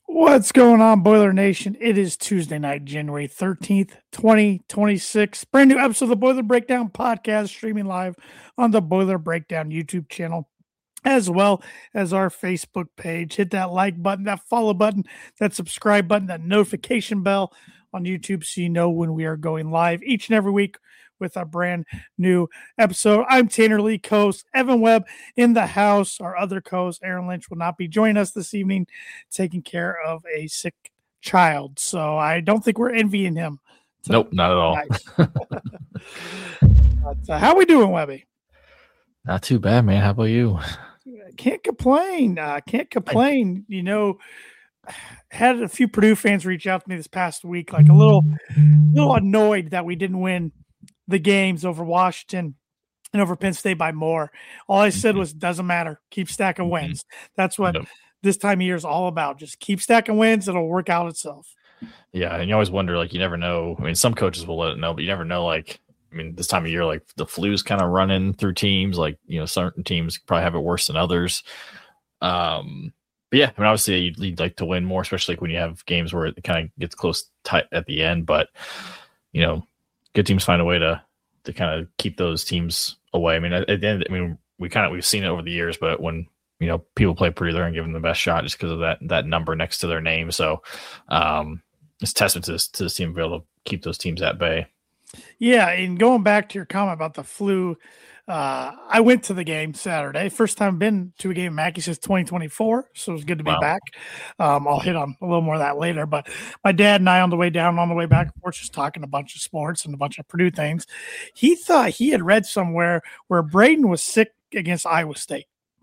What's going on, Boiler Nation? It is Tuesday night, January 13th, 2026. Brand new episode of the Boiler Breakdown podcast, streaming live on the Boiler Breakdown YouTube channel, as well as our Facebook page. Hit that like button, that follow button, that subscribe button, that notification bell on YouTube so you know when we are going live each and every week with a brand new episode. I'm Tanner Lee, co-host. Evan Webb in the house. Our other co-host, Aaron Lynch, will not be joining us this evening, taking care of a sick child. So I don't think we're envying him. Nope, not at all. But, how we doing, Webby? Not too bad, man. How about you? Can't complain. Can't complain. You know, had a few Purdue fans reach out to me this past week, like a little annoyed that we didn't win the games over Washington and over Penn State by more. All I said was, doesn't matter. Keep stacking wins. That's what this time of year is all about. Just keep stacking wins. It'll work out itself. Yeah. And you always wonder, like, you never know. I mean, some coaches will let it know, but you never know. Like, I mean, this time of year, like the flu's kind of running through teams. Like, you know, certain teams probably have it worse than others. But yeah, I mean, obviously you'd like to win more, especially like when you have games where it kind of gets close tight at the end. But, you know, good teams find a way to kind of keep those teams away. I mean, at the end, I mean, we've seen it over the years, but when, you know, people play Purdue, they're going to give them the best shot just because of that number next to their name. So it's testament to this team to be able to keep those teams at bay. Yeah. And going back to your comment about the flu, I went to the game Saturday. First time I've been to a game Mackey since 2024, so it was good to be back. I'll hit on a little more of that later. But my dad and I, on the way down, on the way back, we're just talking a bunch of sports and a bunch of Purdue things. He thought he had read somewhere where Braden was sick against Iowa State.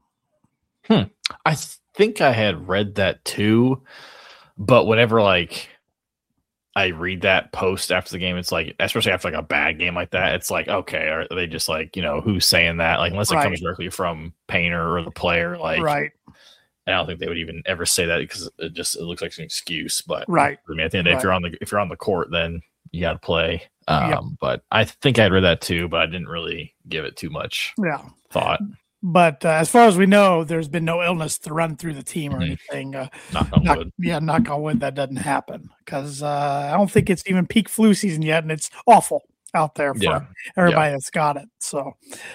I think I had read that too, but whenever like I read that post after the game, it's like, especially after like a bad game like that, it's like, okay, are they just like, you know, who's saying that? Like, unless it comes directly from Painter or the player, like, I don't think they would even ever say that because it looks like an excuse. But I mean, at the end of the day, if you're on the court, then you got to play. But I think I read that too, but I didn't really give it too much thought. But as far as we know, there's been no illness to run through the team or anything. Knock on wood. Yeah, knock on wood, that doesn't happen because I don't think it's even peak flu season yet, and it's awful out there for everybody that's got it. So,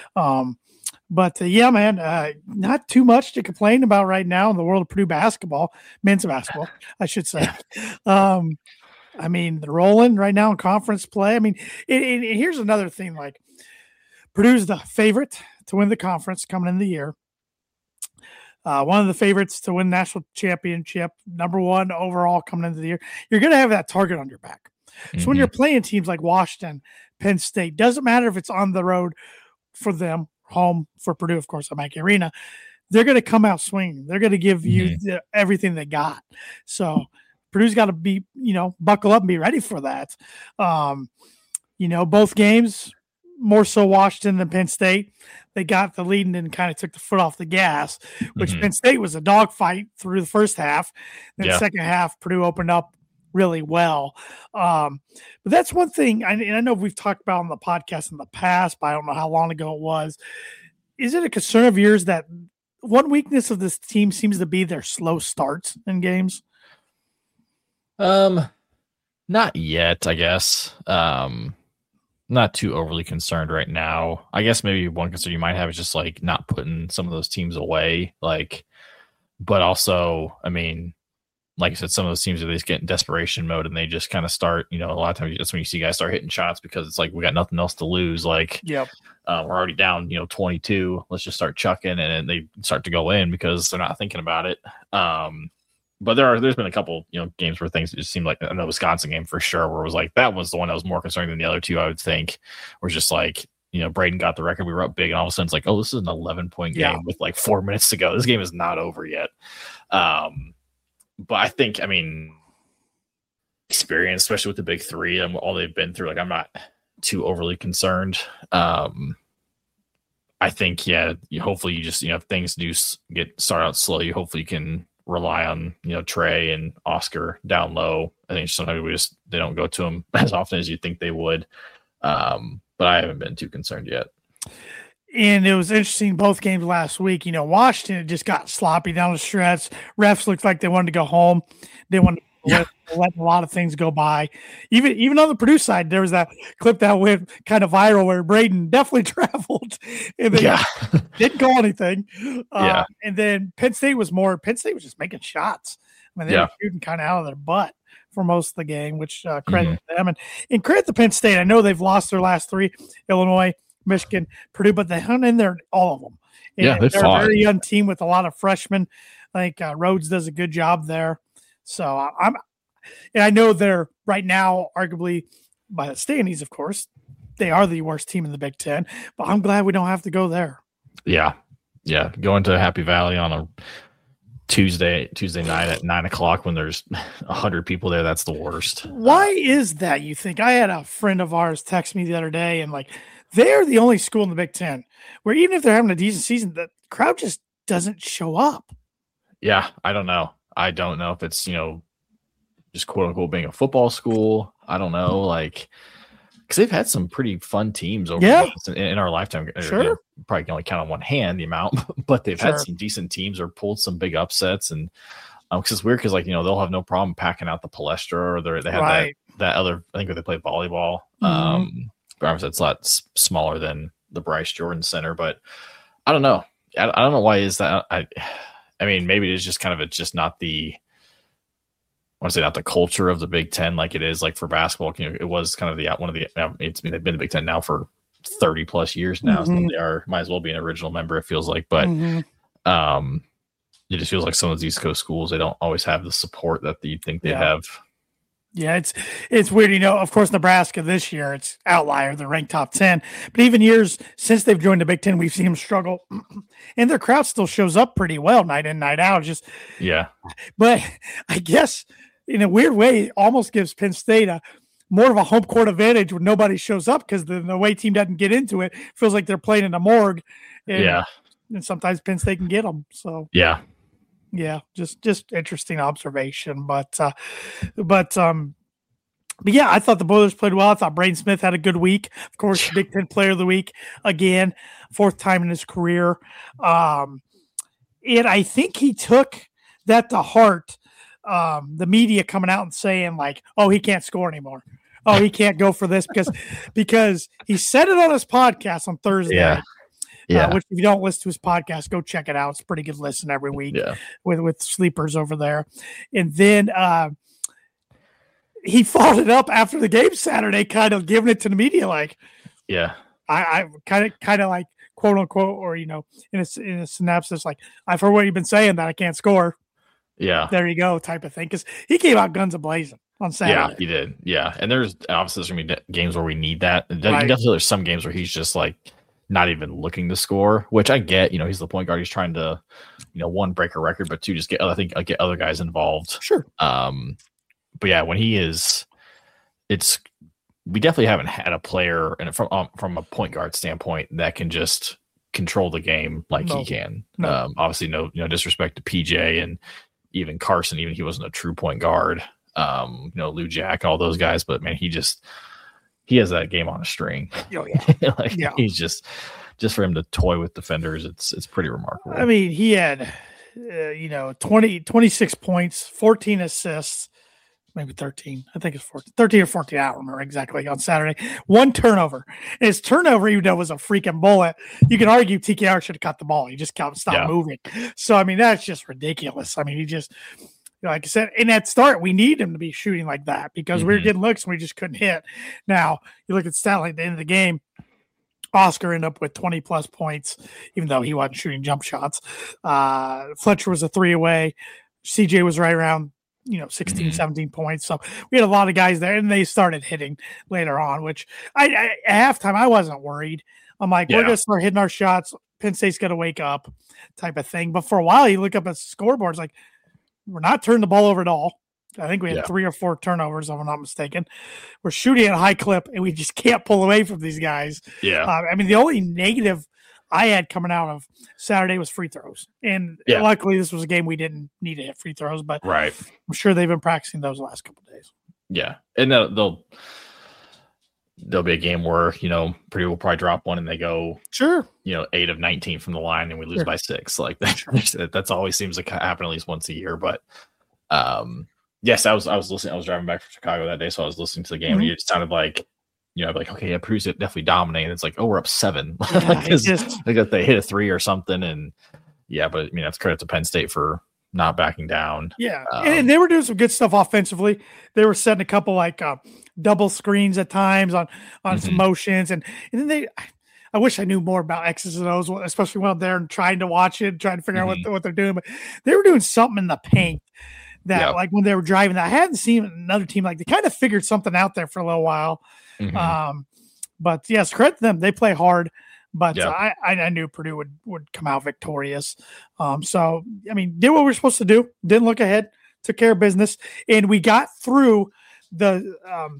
yeah, man, not too much to complain about right now in the world of Purdue basketball, men's basketball, I should say. I mean, they're rolling right now in conference play. I mean, here's another thing, like Purdue's the favorite to win the conference coming in the year. One of the favorites to win national championship, number one overall coming into the year. You're going to have that target on your back. So when you're playing teams like Washington, Penn State, doesn't matter if it's on the road for them, home for Purdue, of course, at Mackey Arena, they're going to come out swinging. They're going to give you everything they got. So Purdue's got to be, you know, buckle up and be ready for that. You know, both games, more so Washington than Penn State, they got the lead and then kind of took the foot off the gas, which Penn State was a dogfight through the first half. Then the second half, Purdue opened up really well. But that's one thing, and I know we've talked about on the podcast in the past, but I don't know how long ago it was. Is it a concern of yours that one weakness of this team seems to be their slow starts in games? Not yet, I guess. Not too overly concerned right now. I guess maybe one concern you might have is just like not putting some of those teams away. Like, but also, I mean, like I said, some of those teams are just get in desperation mode and they just kind of start, you know, a lot of times that's when you see guys start hitting shots because it's like, we got nothing else to lose. Like, we're already down, you know, 22. Let's just start chucking, and they start to go in because they're not thinking about it. But there's been a couple, you know, games where things just seemed like the Wisconsin game for sure, where it was like that was the one that was more concerning than the other two, I would think. Where it's just like, you know, Braden got the record, we were up big, and all of a sudden it's like, oh, this is an 11-point game with like 4 minutes to go. This game is not over yet. But I think, I mean, experience, especially with the big three and all they've been through, like I'm not too overly concerned. I think, hopefully you just, you know, if things do start out slow, hopefully you can rely on, you know, Trey and Oscar down low. I think sometimes they don't go to them as often as you think they would. But I haven't been too concerned yet. And it was interesting, both games last week. Washington it just got sloppy down the stretch. Refs looked like they wanted to go home. They wanted to let a lot of things go by. Even on the Purdue side, there was that clip that went kind of viral where Braden definitely traveled and they didn't call anything. And then Penn State was just making shots. I mean, they were shooting kind of out of their butt for most of the game, which credit to them. And credit to Penn State. I know they've lost their last three, Illinois, Michigan, Purdue, but they hung in there, all of them. And they're a very young team with a lot of freshmen. I think Rhodes does a good job there. So I know they're right now, arguably by the standings, of course, they are the worst team in the Big Ten, but I'm glad we don't have to go there. Yeah. Yeah. Going to Happy Valley on a Tuesday night at 9:00 when there's 100 people there. That's the worst. Why is that, you think? I had a friend of ours text me the other day and they're the only school in the Big Ten where even if they're having a decent season, the crowd just doesn't show up. Yeah, I don't know. I don't know if it's, just quote unquote being a football school. I don't know, because they've had some pretty fun teams over in our lifetime. Sure. Probably can only count on one hand the amount, but they've had some decent teams or pulled some big upsets. And because it's weird because they'll have no problem packing out the Palestra or they have that other, I think where they play volleyball. But it's a lot smaller than the Bryce Jordan Center, but I don't know. I don't know why is that. I mean, maybe it is just it's just not the, I want to say not the culture of the Big Ten like it is for basketball. It was kind of they've been the Big Ten now for 30 plus years now. So they might as well be an original member, it feels like, but it just feels like some of those East Coast schools, they don't always have the support that you think they have. Yeah, it's weird. Of course, Nebraska this year, it's outlier. They're ranked top 10. But even years since they've joined the Big Ten, we've seen them struggle. And their crowd still shows up pretty well night in, night out. But I guess in a weird way, it almost gives Penn State more of a home court advantage when nobody shows up because the away team doesn't get into it. Feels like they're playing in a morgue. And sometimes Penn State can get them. So yeah, just interesting observation, but yeah, I thought the Boilers played well. I thought Braden Smith had a good week. Of course, Big Ten Player of the Week again, 4th time in his career. And I think he took that to heart. The media coming out and saying "Oh, he can't score anymore. Oh, he can't go for this because he said it on his podcast on Thursday." Yeah. Which if you don't listen to his podcast, go check it out. It's a pretty good listen every week with sleepers over there. And then he followed it up after the game Saturday, kind of giving it to the media I kind of quote unquote, or in a synopsis, I've heard what you've been saying that I can't score. Yeah. There you go, type of thing. Because he came out guns a-blazing on Saturday. Yeah, he did. Yeah. And there's obviously there's going to be games where we need that. Definitely there's some games where he's just not even looking to score, which I get. He's the point guard. He's trying to, one, break a record, but two, just get other guys involved. Sure. But yeah, when he is, we definitely haven't had a player, and from a point guard standpoint, that can just control the game he can. No. Obviously, no disrespect to PJ and even Carson, even he wasn't a true point guard. Lou Jack, all those guys, but man, he has that game on a string. Oh yeah. He's just for him to toy with defenders. It's pretty remarkable. I mean, he had, 26 points, 14 assists, maybe 13. I think it's 14, 13 or 14. I don't remember exactly on Saturday. 1 turnover. And his turnover, even though it was a freaking bullet, you can argue TKR should have cut the ball. He just stopped moving. So, I mean, that's just ridiculous. I mean, he just, like I said, in that start, we need him to be shooting like that because we were getting looks and we just couldn't hit. Now, you look at stat line at the end of the game, Oscar ended up with 20-plus points, even though he wasn't shooting jump shots. Fletcher was a 3 away. CJ was right around, 16, 17 points. So we had a lot of guys there, and they started hitting later on, which at halftime, I wasn't worried. I'm like, we're going to start hitting our shots. Penn State's going to wake up type of thing. But for a while, you look up at scoreboards like, we're not turning the ball over at all. I think we had 3 or 4 turnovers, if I'm not mistaken. We're shooting at a high clip, and we just can't pull away from these guys. Yeah. I mean, the only negative I had coming out of Saturday was free throws. And luckily, this was a game we didn't need to hit free throws, but I'm sure they've been practicing those the last couple of days. Yeah. And they'll there'll be a game where, Purdue will probably drop one and they go, sure, 8 of 19 from the line and we lose by 6. Like that's always seems to happen at least once a year. But yes, I was listening. I was driving back from Chicago that day, so I was listening to the game, and it sounded like, like, okay, yeah, Purdue's definitely dominating. It's like, oh, we're up 7 because they hit a 3 or something, and but that's credit to Penn State for not backing down. Yeah, and they were doing some good stuff offensively. They were setting a couple like double screens at times on some motions, and then I wish I knew more about X's and O's, especially when I'm there and trying to watch it, trying to figure out what they're doing. But they were doing something in the paint that, like when they were driving, I hadn't seen another team like they kind of figured something out there for a little while. But yes, credit to them. They play hard. But I knew Purdue would come out victorious. So, I mean, did what we were supposed to do. Didn't look ahead. Took care of business. And we got through the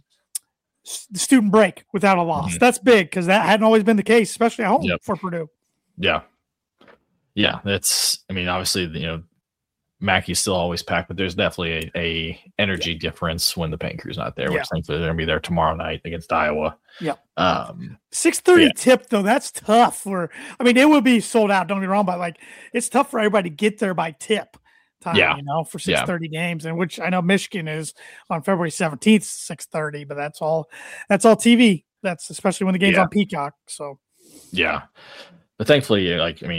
student break without a loss. That's big because that hadn't always been the case, especially at home for Purdue. Yeah. Yeah. That's, I mean, obviously, Mackey's still always packed, but there's definitely a energy difference when the paint crew's not there, which thankfully they're going to be there tomorrow night against Iowa. Yeah. 6:30 tip, though, that's tough. It would be sold out, don't get me wrong, but like it's tough for everybody to get there by tip time, for 6:30 games, and which I know Michigan is on February 17th, 6:30, but that's all TV. That's especially when the game's on Peacock. So but thankfully,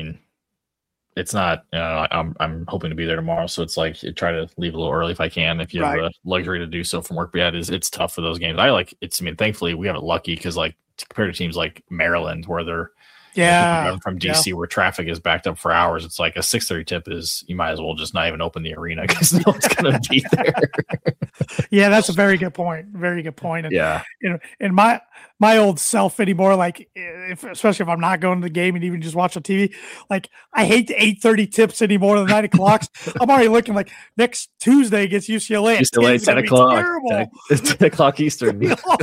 it's not, I'm hoping to be there tomorrow. So it's like, try to leave a little early if I can, if you have the luxury to do so from work. But it's tough for those games. Thankfully we have it lucky because compared to teams like Maryland, where they're from DC, where traffic is backed up for hours. It's like a 6:30 tip is, you might as well just not even open the arena because no one's going to be there. That's a very good point. Very good point. And, and my old self anymore, especially if I'm not going to the game and even just watch on TV, I hate the 8:30 tips anymore than 9 o'clock. I'm already looking like next Tuesday against UCLA. UCLA 10 o'clock. 10 o'clock Eastern.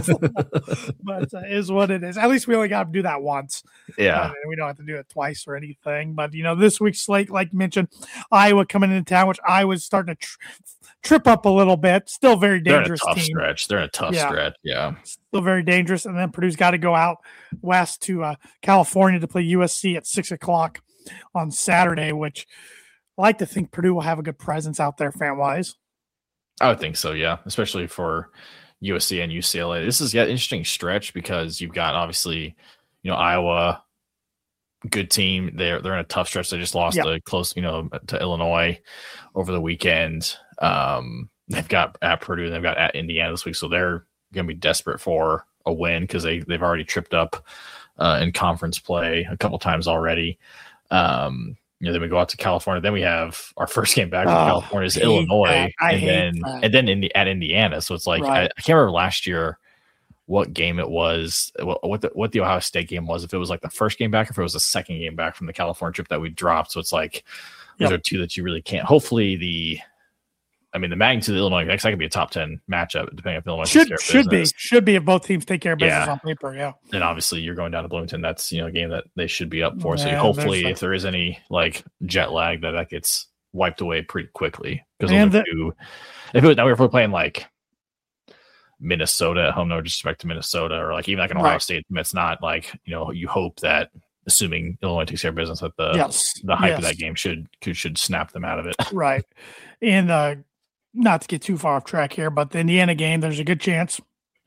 But it is what it is. At least we only got to do that once. We don't have to do it twice or anything. But, this week's slate, like you mentioned, Iowa coming into town, which Iowa's starting to trip up a little bit. Still very dangerous team. They're in a tough stretch. Yeah. Still very dangerous. And then Purdue's got to go out west to California to play USC at 6 o'clock on Saturday, which I like to think Purdue will have a good presence out there fan-wise. I would think so, yeah, especially for USC and UCLA. This is an interesting stretch because you've got obviously, Iowa, good team. They're in a tough stretch. They just lost close, to Illinois over the weekend. They've got at Purdue and they've got at Indiana this week, so they're going to be desperate for a win because they've already tripped up in conference play a couple times already. Then we go out to California. Then we have our first game back from California is Illinois, and then at Indiana. So it's like I can't remember last year what game it was, what the Ohio State game was, if it was like the first game back, or if it was the second game back from the California trip that we dropped. So it's like those are two that you really can't. Hopefully the magnitude of Illinois, that could be a top 10 matchup, depending if Illinois should be if both teams take care of business on paper. Yeah. And obviously you're going down to Bloomington. That's, a game that they should be up for. So hopefully if there is any jet lag that gets wiped away pretty quickly. Because if we're playing Minnesota at home, no disrespect to Minnesota, or even an Ohio State, it's not you hope that, assuming Illinois takes care of business, that the hype of that game should snap them out of it. Right. And not to get too far off track here, but the Indiana game, there's a good chance,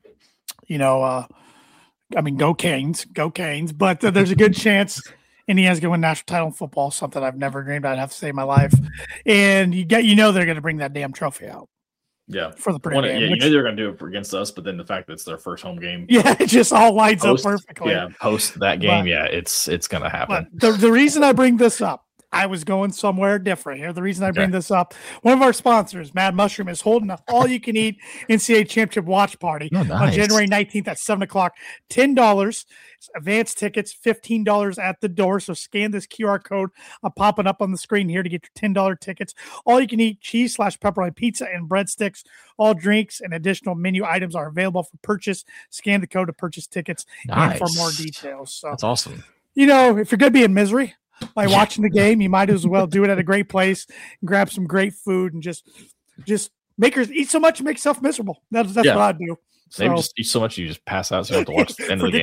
go Canes, but there's a good chance Indiana's going to win national title in football, something I've never dreamed I'd have to say in my life. And they're going to bring that damn trophy out. Yeah, for the Purdue game. They're going to do it against us, but then the fact that it's their first home game, it just all lines up perfectly. Yeah, post that game, it's going to happen. The reason I bring this up, I was going somewhere different here. The reason I bring this up, one of our sponsors, Mad Mushroom, is holding an all-you-can-eat NCAA Championship watch party on January 19th at 7 o'clock. $10 advance tickets, $15 at the door. So scan this QR code popping up on the screen here to get your $10 tickets. All-you-can-eat cheese/pepperoni pizza and breadsticks. All drinks and additional menu items are available for purchase. Scan the code to purchase tickets and for more details. So that's awesome. If you're going to be in misery by watching the game, you might as well do it at a great place and grab some great food and just eat so much you make yourself miserable. That's what I do. Maybe just eat so much you just pass out so you don't have to watch the end of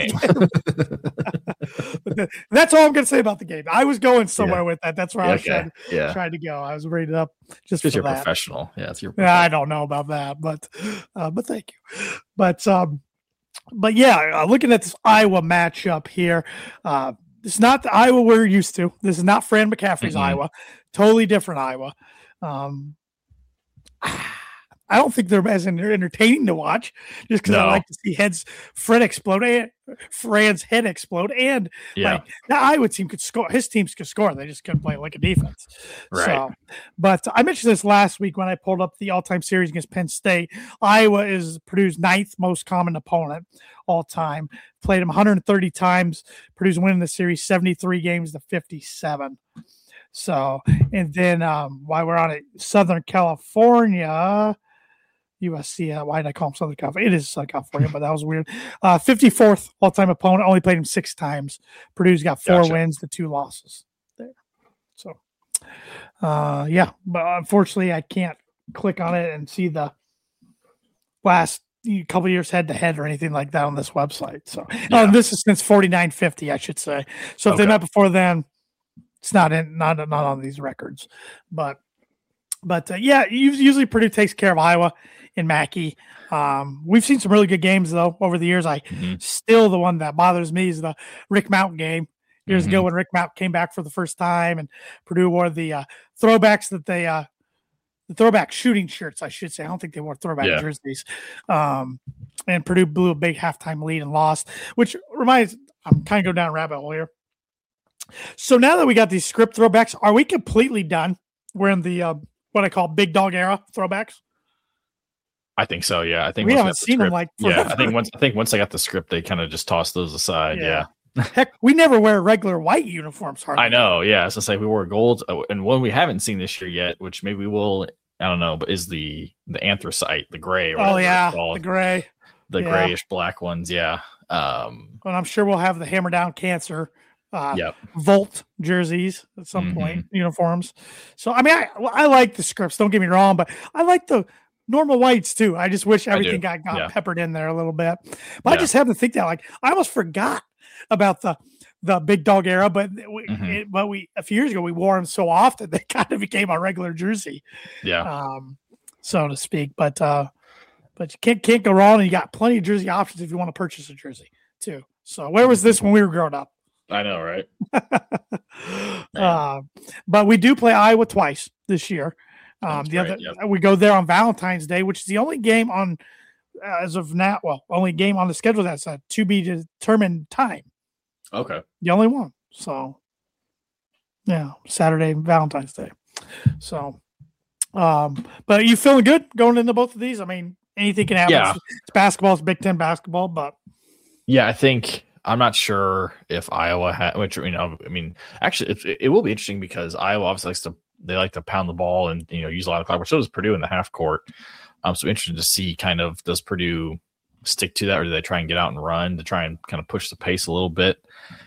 the game. That's all I'm going to say about the game. I was going somewhere with that. That's where I was trying to go. I was rated up just because you're professional. Yeah, it's your. I don't know about that, but thank you. But yeah, looking at this Iowa matchup here, it's not the Iowa we're used to. This is not Fran McCaffrey's Iowa. Totally different Iowa. I don't think they're as entertaining to watch just because I like to see Fran's head explode. And like that Iowa team could score. His teams could score. They just couldn't play like a defense. Right. So, but I mentioned this last week when I pulled up the all-time series against Penn State. Iowa is Purdue's 9th most common opponent all time. Played them 130 times. Purdue's winning the series 73 games to 57. So, and then while we're on it, Southern California, USC, why did I call him Southern California? It is Southern California, but that was weird. 54th all-time opponent, only played him 6 times. Purdue's got 4 wins to 2 losses there. So, yeah, but unfortunately I can't click on it and see the last couple of years head-to-head or anything like that on this website. So, this is since 49-50, I should say. So if they met before then, it's not on these records, but yeah, usually Purdue takes care of Iowa in Mackey. We've seen some really good games though over the years. Still the one that bothers me is the Rick Mount game years ago when Rick Mount came back for the first time and Purdue wore the throwbacks that they the throwback shooting shirts, I should say. I don't think they wore throwback jerseys. And Purdue blew a big halftime lead and lost, which reminds. I'm kind of going down a rabbit hole here. So now that we got these script throwbacks, are we completely done? We're in the what I call big dog era throwbacks. I think so. Yeah, I think we haven't seen them like. Forever. Yeah, I think once I got the script, they kind of just tossed those aside. Yeah. Heck, we never wear regular white uniforms. Hardly. I know. Yeah, so say we wore gold, and one we haven't seen this year yet, which maybe we will. I don't know, but is the anthracite, the gray? The gray, the grayish black ones. Yeah. And I'm sure we'll have the Hammer Down Cancer. Volt jerseys at some point, uniforms. So I mean, I like the scripts, don't get me wrong, but I like the normal whites too. I just wish everything got peppered in there a little bit. But I just have to think that, like, I almost forgot about the big dog era, but we a few years ago we wore them so often they kind of became a regular jersey, so to speak. But you can't go wrong, and you got plenty of jersey options if you want to purchase a jersey too. So where was this when we were growing up? I know, right? But we do play Iowa twice this year. We go there on Valentine's Day, which is the only game on as of now. Well, only game on the schedule that's a to be determined time. Okay, the only one. So, yeah, Saturday, Valentine's Day. So, but are you feeling good going into both of these? I mean, anything can happen. Yeah. It's basketball. It's Big Ten basketball, but I think. I'm not sure if Iowa actually it will be interesting because Iowa obviously like to pound the ball and use a lot of clock, but so does Purdue in the half court. So interested to see kind of does Purdue stick to that, or do they try and get out and run to try and kind of push the pace a little bit?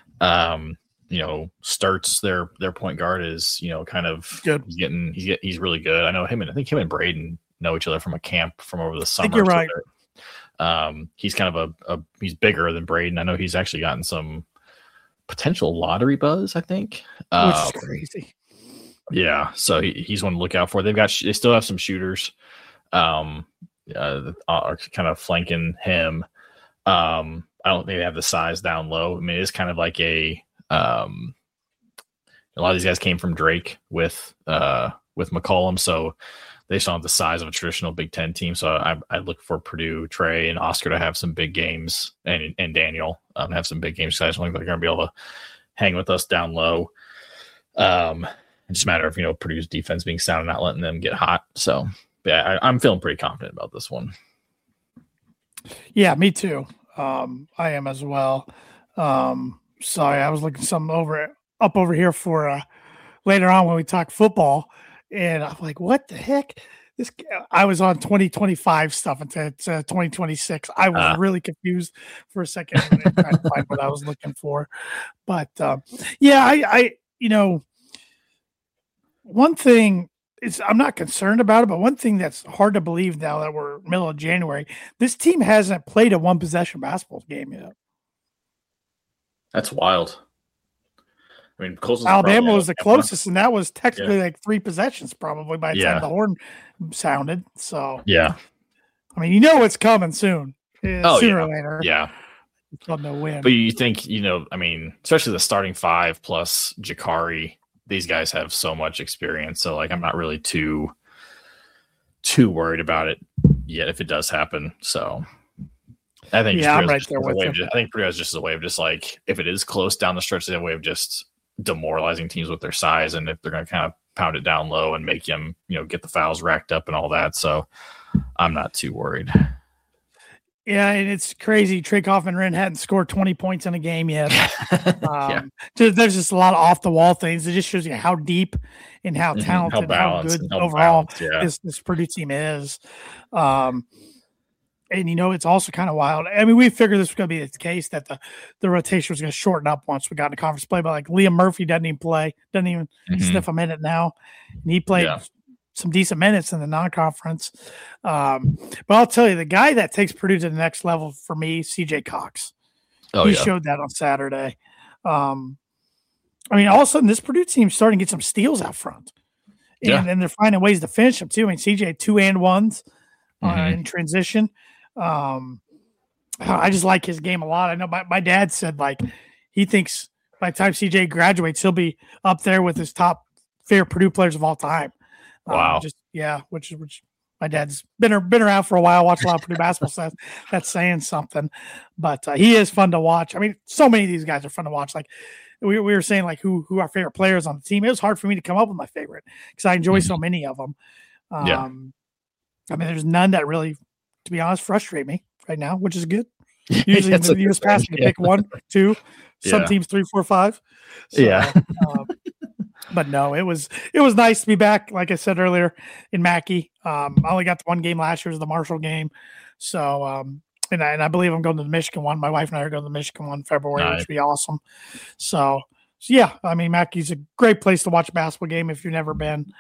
Starts their point guard is kind of good. He's really good. I think him and Braden know each other from a camp from over the summer. I think you're right. He's kind of he's bigger than Braden. I know he's actually gotten some potential lottery buzz, I think. Which is crazy. Yeah. So he's one to look out for. They still have some shooters, are kind of flanking him. I don't think they have the size down low. I mean, it is kind of like a lot of these guys came from Drake with McCollum. So they just don't have the size of a traditional Big Ten team. So I look for Purdue, Trey, and Oscar to have some big games, and Daniel have some big games. So I just don't think they're going to be able to hang with us down low. It's just a matter of Purdue's defense being sound and not letting them get hot. So yeah, I'm feeling pretty confident about this one. Yeah, me too. I am as well. Sorry, I was looking something up over here for later on when we talk football. And I'm like, what the heck? I was on 2025 stuff until it's 2026. I was really confused for a second trying to find what I was looking for. But I one thing I'm not concerned about it, but one thing that's hard to believe now that we're middle of January, this team hasn't played a one possession basketball game yet. That's wild. I mean, Alabama was the closest, and that was technically like 3 possessions probably by the time the horn sounded. So yeah, I mean, it's coming soon. Sooner or later. Yeah. It's on no win. But you think, I mean, especially the starting 5 plus Jakari, these guys have so much experience. So like, I'm not really too worried about it yet if it does happen. So I think I'm right there with you. I think Purdue is just a way of just like, if it is close down the stretch, it's a way of just demoralizing teams with their size, and if they're going to kind of pound it down low and make them, get the fouls racked up and all that. So I'm not too worried. Yeah, and it's crazy. Trey Kaufman-Renn hadn't scored 20 points in a game yet. There's just a lot of off-the-wall things. It just shows you how deep and how talented, how good overall this Purdue team is. And, it's also kind of wild. I mean, we figured this was going to be the case, that the rotation was going to shorten up once we got into conference play. But, like, Liam Murphy doesn't even sniff a minute now. And he played some decent minutes in the non-conference. But I'll tell you, the guy that takes Purdue to the next level for me, CJ Cox. He showed that on Saturday. I mean, all of a sudden, this Purdue team's starting to get some steals out front. And they're finding ways to finish them, too. I mean, CJ had 2-and-1s in transition. I just like his game a lot. I know my dad said, like, he thinks by the time CJ graduates, he'll be up there with his top favorite Purdue players of all time. Wow. Which my dad's been around for a while, watched a lot of Purdue basketball, so that's saying something. But he is fun to watch. I mean, so many of these guys are fun to watch. Like we were saying, like who our favorite players on the team. It was hard for me to come up with my favorite because I enjoy so many of them. I mean, there's none that really, to be honest, frustrate me right now, which is good. Usually in the years past, you pick 1, 2, some teams 3, 4, 5. So, but no, it was nice to be back. Like I said earlier, in Mackey. I only got the one game last year, was the Marshall game. So, and I believe I'm going to the Michigan one. My wife and I are going to the Michigan one in February, which would be awesome. So yeah, I mean, Mackey's a great place to watch a basketball game if you've never been.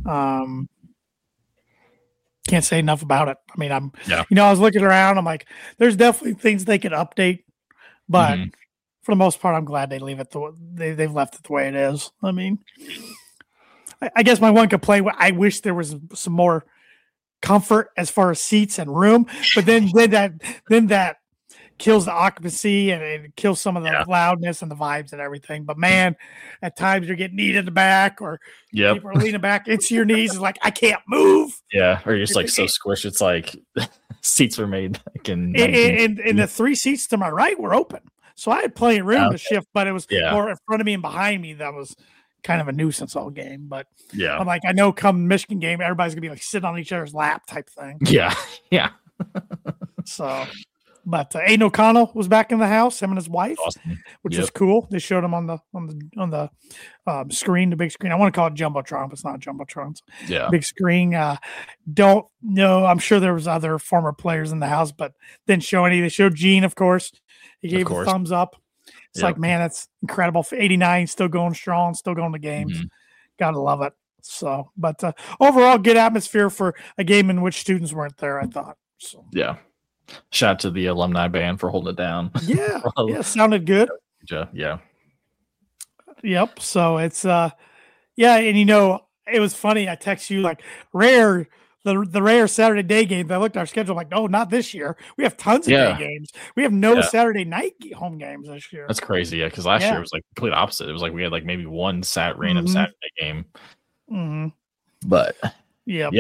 Can't say enough about it. I mean, I was looking around. I'm like, there's definitely things they could update, but for the most part, I'm glad they leave it they've left it the way it is. I mean, I guess my one complaint, I wish there was some more comfort as far as seats and room, but then that kills the occupancy and it kills some of the loudness and the vibes and everything. But man, at times you're getting kneed in the back or people are leaning back into your knees. It's like, I can't move. Yeah. Or you're just like so squished. It's like seats were made like in the 3 seats to my right were open. So I had plenty of room to shift, but it was more in front of me and behind me. That was kind of a nuisance all game. But I'm like, I know come Michigan game, everybody's gonna be like sitting on each other's lap type thing. Yeah. Yeah. So but Aiden O'Connell was back in the house, him and his wife, which is cool. They showed him on the screen, the big screen. I want to call it Jumbotron, but it's not Jumbotron. Big screen. Don't know. I'm sure there was other former players in the house, but didn't show any. They showed Gene, of course. He gave a thumbs up. It's like, man, that's incredible. For 89, still going strong, still going to games. Gotta love it. So, but overall, good atmosphere for a game in which students weren't there, I thought. So. Yeah. Shout out to the alumni band for holding it down. Yeah. Sounded good. Yeah. Yep. So it's and it was funny. I text you like rare Saturday day games. I looked at our schedule, I'm like, no, not this year. We have tons of day games. We have no Saturday night home games this year. That's crazy. Yeah, because last year it was like complete opposite. It was like we had like maybe one random Saturday game. But we're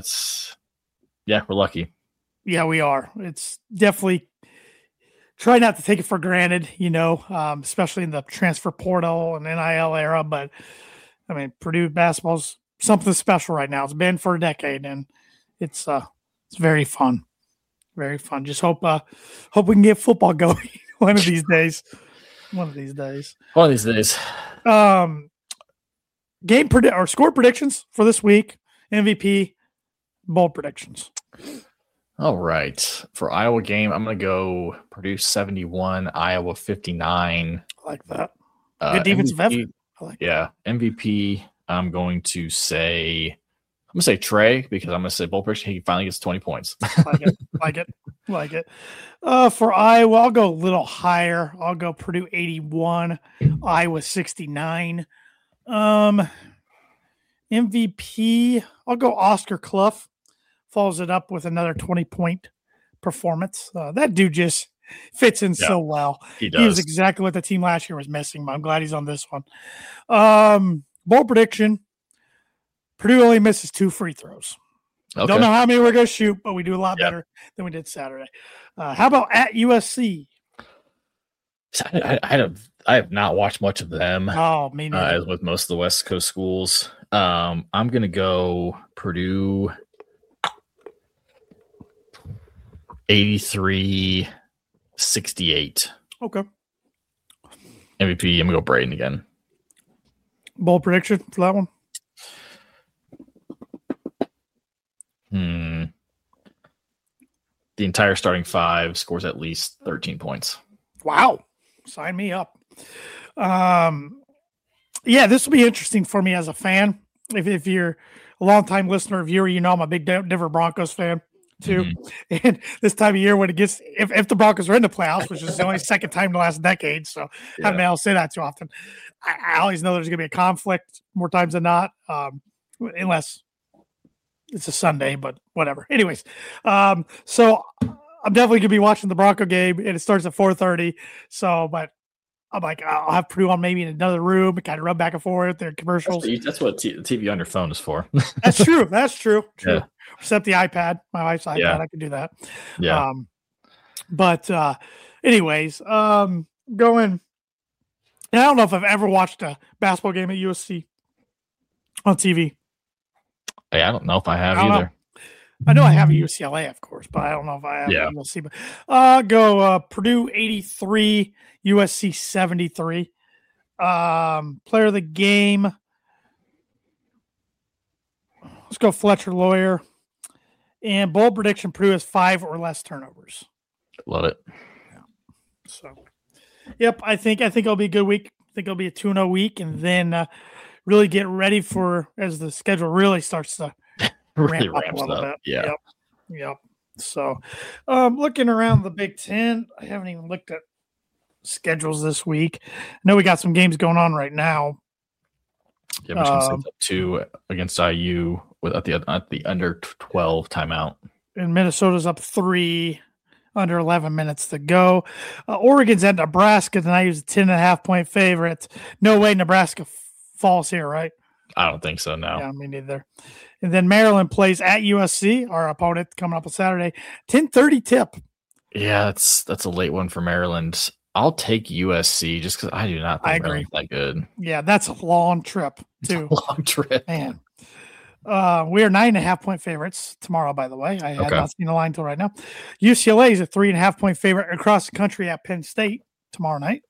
lucky. Yeah, we are. It's definitely try not to take it for granted, especially in the transfer portal and NIL era. But I mean, Purdue basketball's something special right now. It's been for a decade, and it's very fun, very fun. Just hope we can get football going one of these days. Score predictions for this week. MVP, bold predictions. All right. For Iowa game, I'm going to go Purdue 71, Iowa 59. I like that. Good defensive effort. MVP, I'm going to say I'm gonna say Trey because I'm gonna say bowl prediction. He finally gets 20 points. Like it. For Iowa, I'll go a little higher. I'll go Purdue 81, Iowa 69. MVP, I'll go Oscar Clough. Follows it up with another 20-point performance. That dude just fits in so well. He does. He was exactly what the team last year was missing. I'm glad he's on this one. Bowl prediction, Purdue only misses 2 free throws. Okay. Don't know how many we're going to shoot, but we do a lot better than we did Saturday. How about at USC? I have not watched much of them. Oh, me neither. As with most of the West Coast schools. I'm going to go Purdue 83-68. Okay. MVP, I'm going to go Braden again. Bowl prediction for that one? The entire starting 5 scores at least 13 points. Wow. Sign me up. Yeah, this will be interesting for me as a fan. If you're a longtime listener or viewer, you know I'm a big Denver Broncos fan too. Mm-hmm. And this time of year when it gets, if the Broncos are in the playoffs, which is the only second time in the last decade, so I haven't been able to say that too often. I always know there's going to be a conflict more times than not, unless it's a Sunday, but whatever. Anyways, so I'm definitely going to be watching the Bronco game, and it starts at 4:30. So, but I'm like, I'll have Purdue on maybe in another room and kind of run back and forth. Their commercials. That's what TV on your phone is for. That's true. That's true. Yeah. Except the iPad, my wife's iPad. Yeah. I can do that. Yeah. Anyways, going. And I don't know if I've ever watched a basketball game at USC on TV. Hey, I don't know if I have either. I know I have a UCLA, of course, but I don't know if I have a USC. But go Purdue 83, USC 73. Player of the game. Let's go Fletcher Lawyer. And bold prediction, Purdue has 5 or less turnovers. Love it. Yeah. So, yep, I think it'll be a good week. I think it'll be a 2-0 week, and then really get ready for as the schedule really starts to really ramps up. Yeah. Yep. So, looking around the Big Ten, I haven't even looked at schedules this week. I know we got some games going on right now. Yeah, Michigan State's up 2 against IU at the under 12 timeout. And Minnesota's up 3, under 11 minutes to go. Oregon's at Nebraska tonight. Who's a 10.5-point favorite. No way Nebraska falls here, right? I don't think so, no. Yeah, me neither. And then Maryland plays at USC, our opponent coming up on Saturday. 10:30 tip. Yeah, that's a late one for Maryland. I'll take USC just because I do not think Maryland's that good. Yeah, that's a long trip, too. Long trip. Man. We are 9.5-point favorites tomorrow, by the way. I have not seen the line until right now. UCLA is a 3.5-point favorite across the country at Penn State tomorrow night.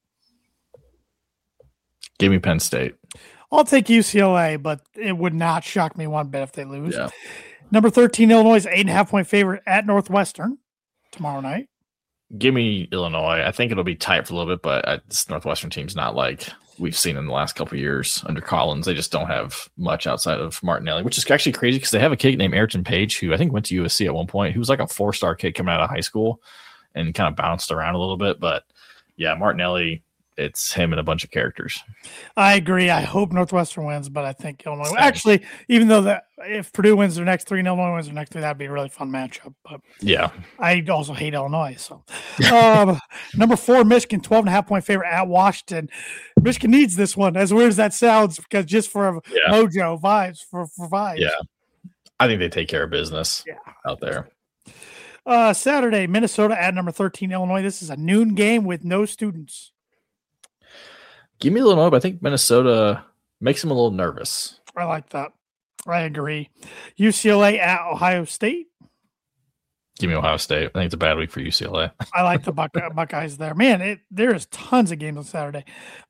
Give me Penn State. I'll take UCLA, but it would not shock me one bit if they lose. Yeah. Number 13, Illinois is 8.5-point favorite at Northwestern tomorrow night. Give me Illinois. I think it'll be tight for a little bit, but this Northwestern team's not like we've seen in the last couple of years under Collins. They just don't have much outside of Martinelli, which is actually crazy because they have a kid named Ayrton Page who I think went to USC at one point. He was like a 4-star kid coming out of high school and kind of bounced around a little bit. But, yeah, Martinelli, it's him and a bunch of characters. I agree. I hope Northwestern wins, but I think Illinois. Actually, even though if Purdue wins their next 3 and Illinois wins their next 3, that'd be a really fun matchup. But yeah, I also hate Illinois. So, number 4, Michigan, 12.5-point favorite at Washington. Michigan needs this one, as weird as that sounds, because just for mojo vibes, for vibes. Yeah, I think they take care of business out there. Saturday, Minnesota at number 13, Illinois. This is a noon game with no students. Give me Illinois, but I think Minnesota makes them a little nervous. I like that. I agree. UCLA at Ohio State. Give me Ohio State. I think it's a bad week for UCLA. I like the Buckeyes there. Man, there's tons of games on Saturday.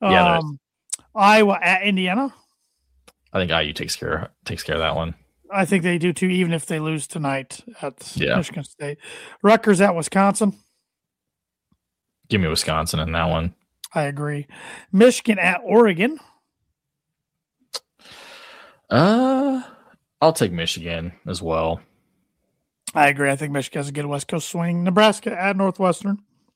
Iowa at Indiana. I think IU takes care of that one. I think they do too, even if they lose tonight at Michigan State. Rutgers at Wisconsin. Give me Wisconsin in that one. I agree. Michigan at Oregon. I I'll take Michigan as well. I agree. I think Michigan has a good West Coast swing. Nebraska at Northwestern.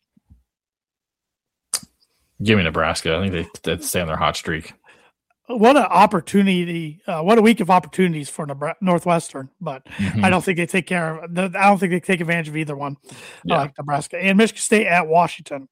Give me Nebraska. I think they stay on their hot streak. What an opportunity! What a week of opportunities for Northwestern, but I don't think they take care of. I don't think they take advantage of either one. Yeah. Like Nebraska and Michigan State at Washington.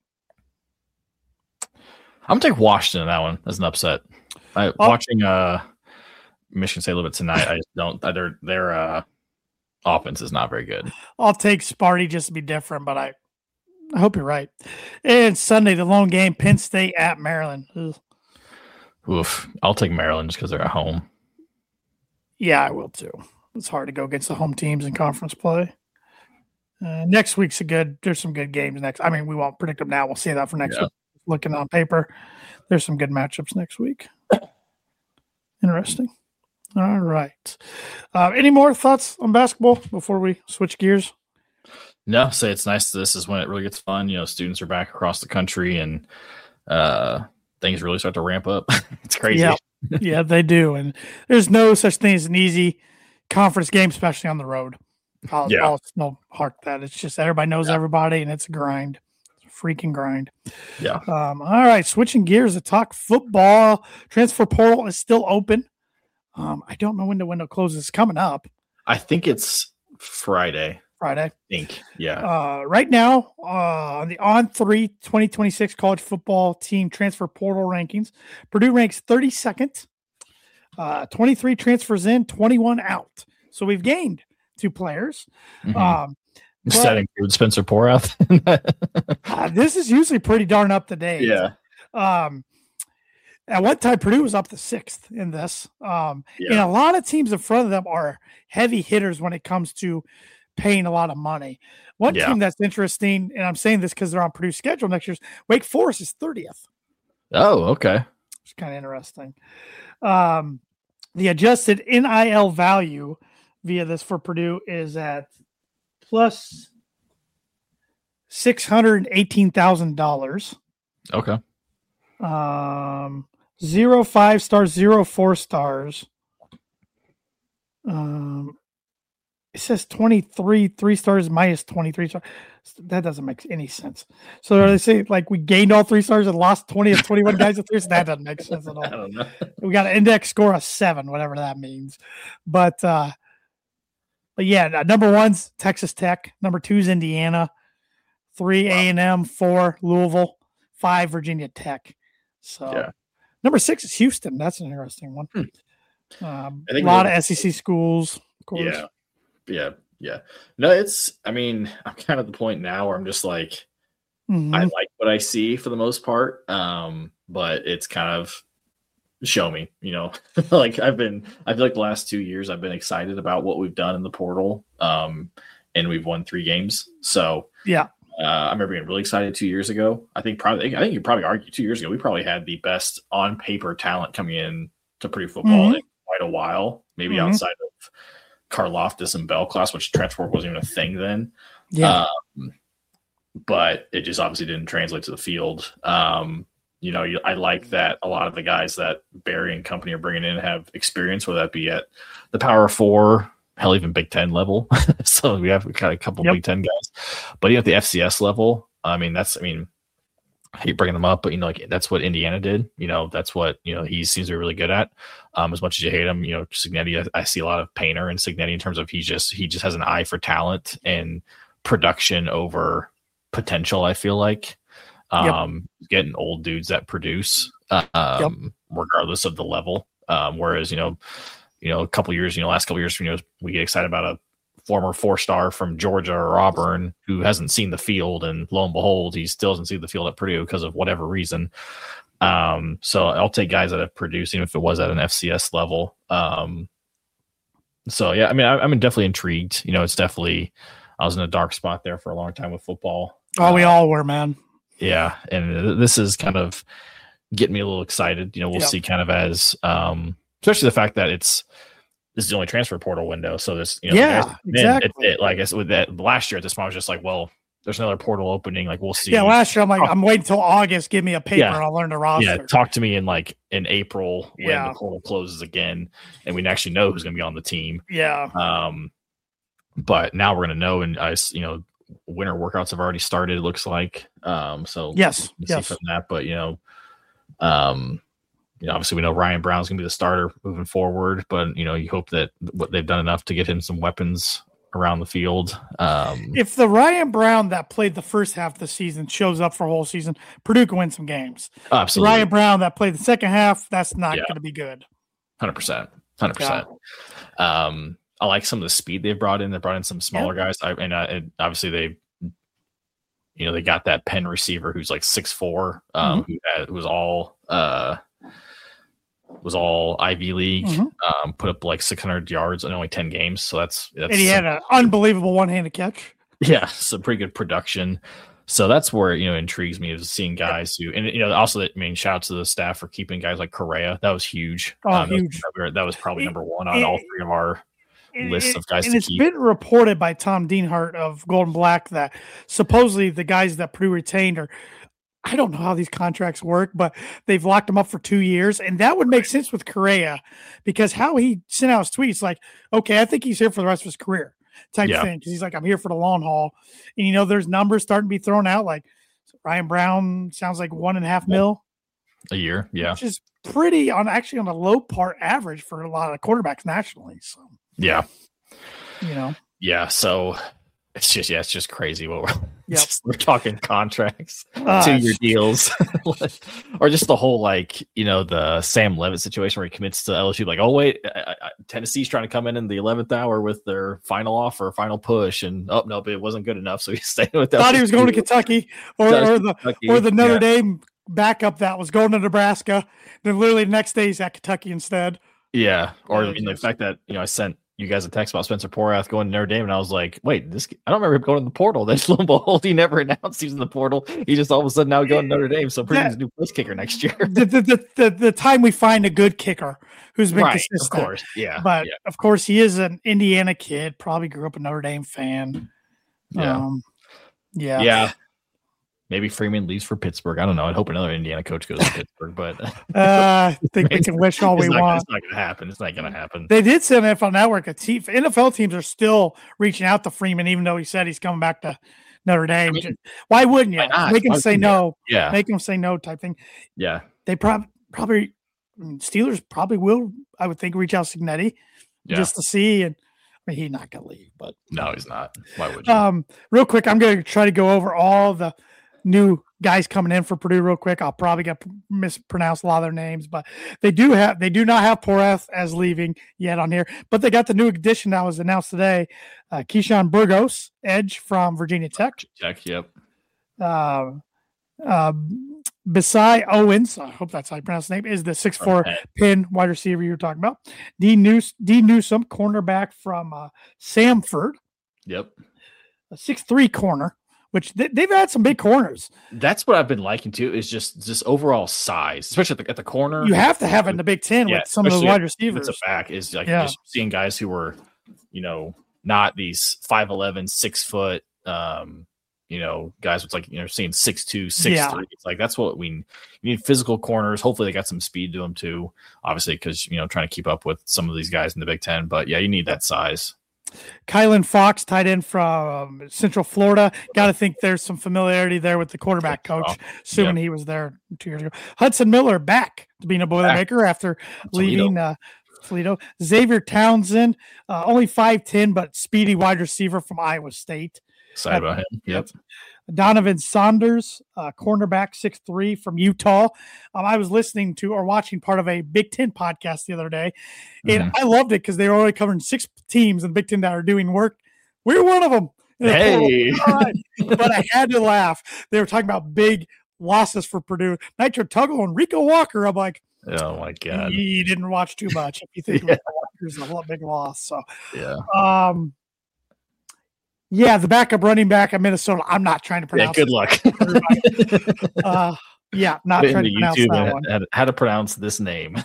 I'm gonna take Washington in that one as an upset. Watching Michigan State a little bit tonight, I just don't. Their offense is not very good. I'll take Sparty just to be different, but I hope you're right. And Sunday, the lone game, Penn State at Maryland. Ugh. Oof. I'll take Maryland just because they're at home. Yeah, I will too. It's hard to go against the home teams in conference play. Next week's there's some good games next. I mean, we won't predict them now. We'll see that for next week. Looking on paper, there's some good matchups next week. Interesting. All right. Any more thoughts on basketball before we switch gears? No, say it's nice. This is when it really gets fun. Students are back across the country and things really start to ramp up. It's crazy. Yeah, they do. And there's no such thing as an easy conference game, especially on the road. It's no heart that. It's just everybody knows everybody, and it's a grind. It's a freaking grind. Yeah. All right, switching gears to talk football. Transfer portal is still open. I don't know when the window closes. It's coming up. I think it's Friday. I think. Yeah. Right now, on the On3 2026 college football team transfer portal rankings, Purdue ranks 32nd. 23 transfers in, 21 out. So we've gained 2 players. Does that include Spencer Porath? This is usually pretty darn up to date. Yeah. At one time, Purdue was up to 6th in this. And a lot of teams in front of them are heavy hitters when it comes to paying a lot of money. One team that's interesting, and I'm saying this because they're on Purdue's schedule next year, Wake Forest is 30th. Oh, okay. It's kind of interesting. The adjusted NIL value via this for Purdue is at plus $618,000. Okay. 0 5 stars, 0 4 stars. It says 23 3 stars minus 23 stars. That doesn't make any sense. So they say like we gained all 3 stars and lost 20 of 21 guys at 3 stars. That doesn't make sense at all. I don't know. We got an index score of 7, whatever that means. But yeah, number 1's Texas Tech. Number 2's Indiana. 3 A&M. 4 Louisville. 5 Virginia Tech. So number 6 is Houston. That's an interesting one. A lot of SEC schools. Of course. Yeah. No, I'm kind of at the point now where I'm just like, I like what I see for the most part. But it's kind of show me, like I feel like the last 2 years I've been excited about what we've done in the portal. And we've won 3 games. So I remember being really excited 2 years ago. I think you probably argue 2 years ago, we probably had the best on paper talent coming in to Purdue football in quite a while, maybe outside of Karlaftis and Bell class, which transfer wasn't even a thing then. Yeah. But it just obviously didn't translate to the field. I like that a lot of the guys that Barry and company are bringing in have experience, whether that be at the Power 4, hell, even Big Ten level. So we got a couple Big Ten guys, but at the FCS level, I hate bringing them up, but that's what Indiana did. That's what he seems to be really good at. As much as you hate him, Cignetti, I see a lot of Painter and Cignetti in terms of he just has an eye for talent and production over potential. I feel like getting old dudes that produce, regardless of the level. Whereas last couple years, we get excited about a former 4-star from Georgia or Auburn who hasn't seen the field, and lo and behold, he still doesn't see the field at Purdue because of whatever reason. So I'll take guys that have produced, even if it was at an FCS level. So yeah, I'm definitely intrigued. It's definitely, I was in a dark spot there for a long time with football. Oh, we all were, man. Yeah, and this is kind of getting me a little excited. We'll see kind of as, especially the fact that this is the only transfer portal window. So this, exactly. Like I said, with that last year at this point, I was just like, well, there's another portal opening. Like we'll see. Yeah, last year I'm like, I'm waiting until August. Give me a paper, Yeah. and I'll learn the roster. Yeah, talk to me in April when Yeah. the portal closes again, and we actually know who's going to be on the team. Yeah. But now we're going to know, and winter workouts have already started. It looks like. So yes. see from that, but obviously we know Ryan Brown's going to be the starter moving forward, but you hope that what they've done enough to get him some weapons around the field. If the Ryan Brown that played the first half of the season shows up for a whole season, Purdue can win some games. Absolutely. The Ryan Brown that played the second half, that's not going to be good. 100%. I like some of the speed they've brought in. They brought in some smaller guys. And obviously they got that Penn receiver who's like 6'4", who was all Ivy League, put up like 600 yards in only 10 games. So that's and he had an unbelievable one-handed catch. Yeah, some pretty good production. So that's where intrigues me is seeing guys who, and also shout out to the staff for keeping guys like Correa. That was huge. Huge. That was probably number one on all three of our lists of guys. And it's been reported by Tom Dienhart of Golden Black that supposedly the guys that Purdue retained are, I don't know how these contracts work, but they've locked him up for 2 years. And that would make sense with Correa because how he sent out his tweets, like, okay, I think he's here for the rest of his career type thing. Because he's like, I'm here for the long haul. And, there's numbers starting to be thrown out. Like Ryan Brown sounds like $1.5 million a year. Yeah. Which is pretty on the low part average for a lot of quarterbacks nationally. So, yeah. Yeah. So it's just crazy what we're talking contracts, 2 year deals, or just the whole the Sam Levitt situation where he commits to LSU. Like, oh wait, Tennessee's trying to come in the 11th hour with their final offer, final push, and no, but it wasn't good enough, so he stayed with that. Thought he was going to Kentucky or the Notre Dame backup that was going to Nebraska. Then literally the next day he's at Kentucky instead. Yeah, or the fact that I sent you guys a text about Spencer Porath going to Notre Dame, and I was like, wait, I don't remember him going to the portal. Then lo and behold, he never announced he was in the portal. He just all of a sudden now going to Notre Dame. So Purdue's new place kicker next year. The time we find a good kicker who's been consistent. Of course, yeah. But of course he is an Indiana kid, probably grew up a Notre Dame fan. Yeah. Maybe Freeman leaves for Pittsburgh. I don't know. I'd hope another Indiana coach goes to Pittsburgh, but I think we can wish all we want. It's not going to happen. It's not going to happen. They did send NFL Network a team. NFL teams are still reaching out to Freeman, even though he said he's coming back to Notre Dame. Why wouldn't you? Make him say no. Yeah. Make him say no type thing. Yeah. They probably Steelers probably will, I would think, reach out to Signetti just to see. And he's not going to leave, but no, he's not. Why would you? Real quick, I'm going to try to go over all the new guys coming in for Purdue real quick. I'll probably get mispronounced a lot of their names, but they do not have Porath as leaving yet on here, but they got the new addition that was announced today. Keyshawn Burgos, edge from Virginia Tech. Yep. Besai Owens, I hope that's how you pronounce the name, is the 6'4" Penn wide receiver you were talking about. D. Newsome, cornerback from Samford. Yep. A 6'3" corner, which they've had some big corners. That's what I've been liking too, is just overall size, especially at the corner. You have to have it in the Big Ten with some of the wide receivers. It's a back is just seeing guys who were, not these 5'11", 6 foot, guys with seeing 6'2", 6'3". It's like that's what you need physical corners. Hopefully they got some speed to them too, obviously, because trying to keep up with some of these guys in the Big Ten. But yeah, you need that size. Kylan Fox, tight end from Central Florida. Got to think there's some familiarity there with the quarterback coach, assuming he was there 2 years ago. Hudson Miller back to being a Boilermaker after leaving Toledo. Xavier Townsend, only 5'10", but speedy wide receiver from Iowa State. Excited about him. Yep. Donovan Saunders, cornerback, 6'3" from Utah. I was listening to or watching part of a Big Ten podcast the other day, and I loved it because they were already covering 6 teams in the Big Ten that are doing work. We're one of them. Hey. All right. But I had to laugh. They were talking about big losses for Purdue. Nitro Tuggle and Rico Walker. I'm like, oh, my God. You didn't watch too much if you think Rico Walker's a big loss. So, yeah. The backup running back at Minnesota. I'm not trying to pronounce. Yeah, good luck. Not trying to pronounce that one. How to pronounce this name?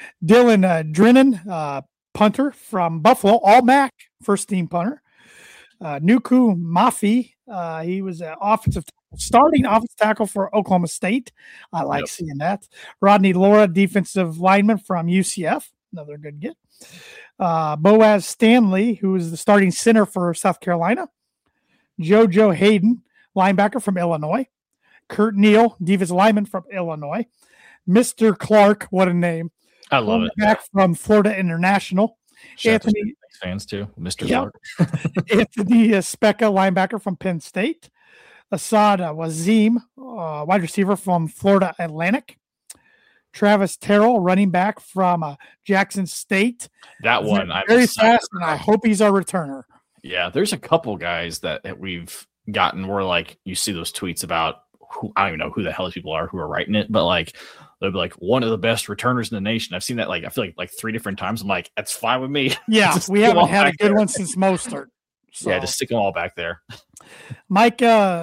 Dylan Drennan, punter from Buffalo, all MAC, first team punter. Nuku Mafi, he was an starting offensive tackle for Oklahoma State. I like seeing that. Rodney Laura, defensive lineman from UCF, another good get. Boaz Stanley, who is the starting center for South Carolina. JoJo Hayden, linebacker from Illinois. Kurt Neal, defensive lineman from Illinois. Mr. Clark, what a name. I love it. Back from Florida International. Anthony fans too, Mr. Clark. Anthony Specca, linebacker from Penn State. Assad Wazim, wide receiver from Florida Atlantic. Travis Terrell, running back from Jackson State. That one, I'm very fast, and I hope he's our returner. Yeah, there's a couple guys that we've gotten where like you see those tweets about who I don't even know who the hell these people are who are writing it, but like they'll be like one of the best returners in the nation. I've seen that I feel like 3 different times. I'm like, that's fine with me. Yeah, we haven't had a good one since Mostert. So. Yeah, just stick them all back there. Mike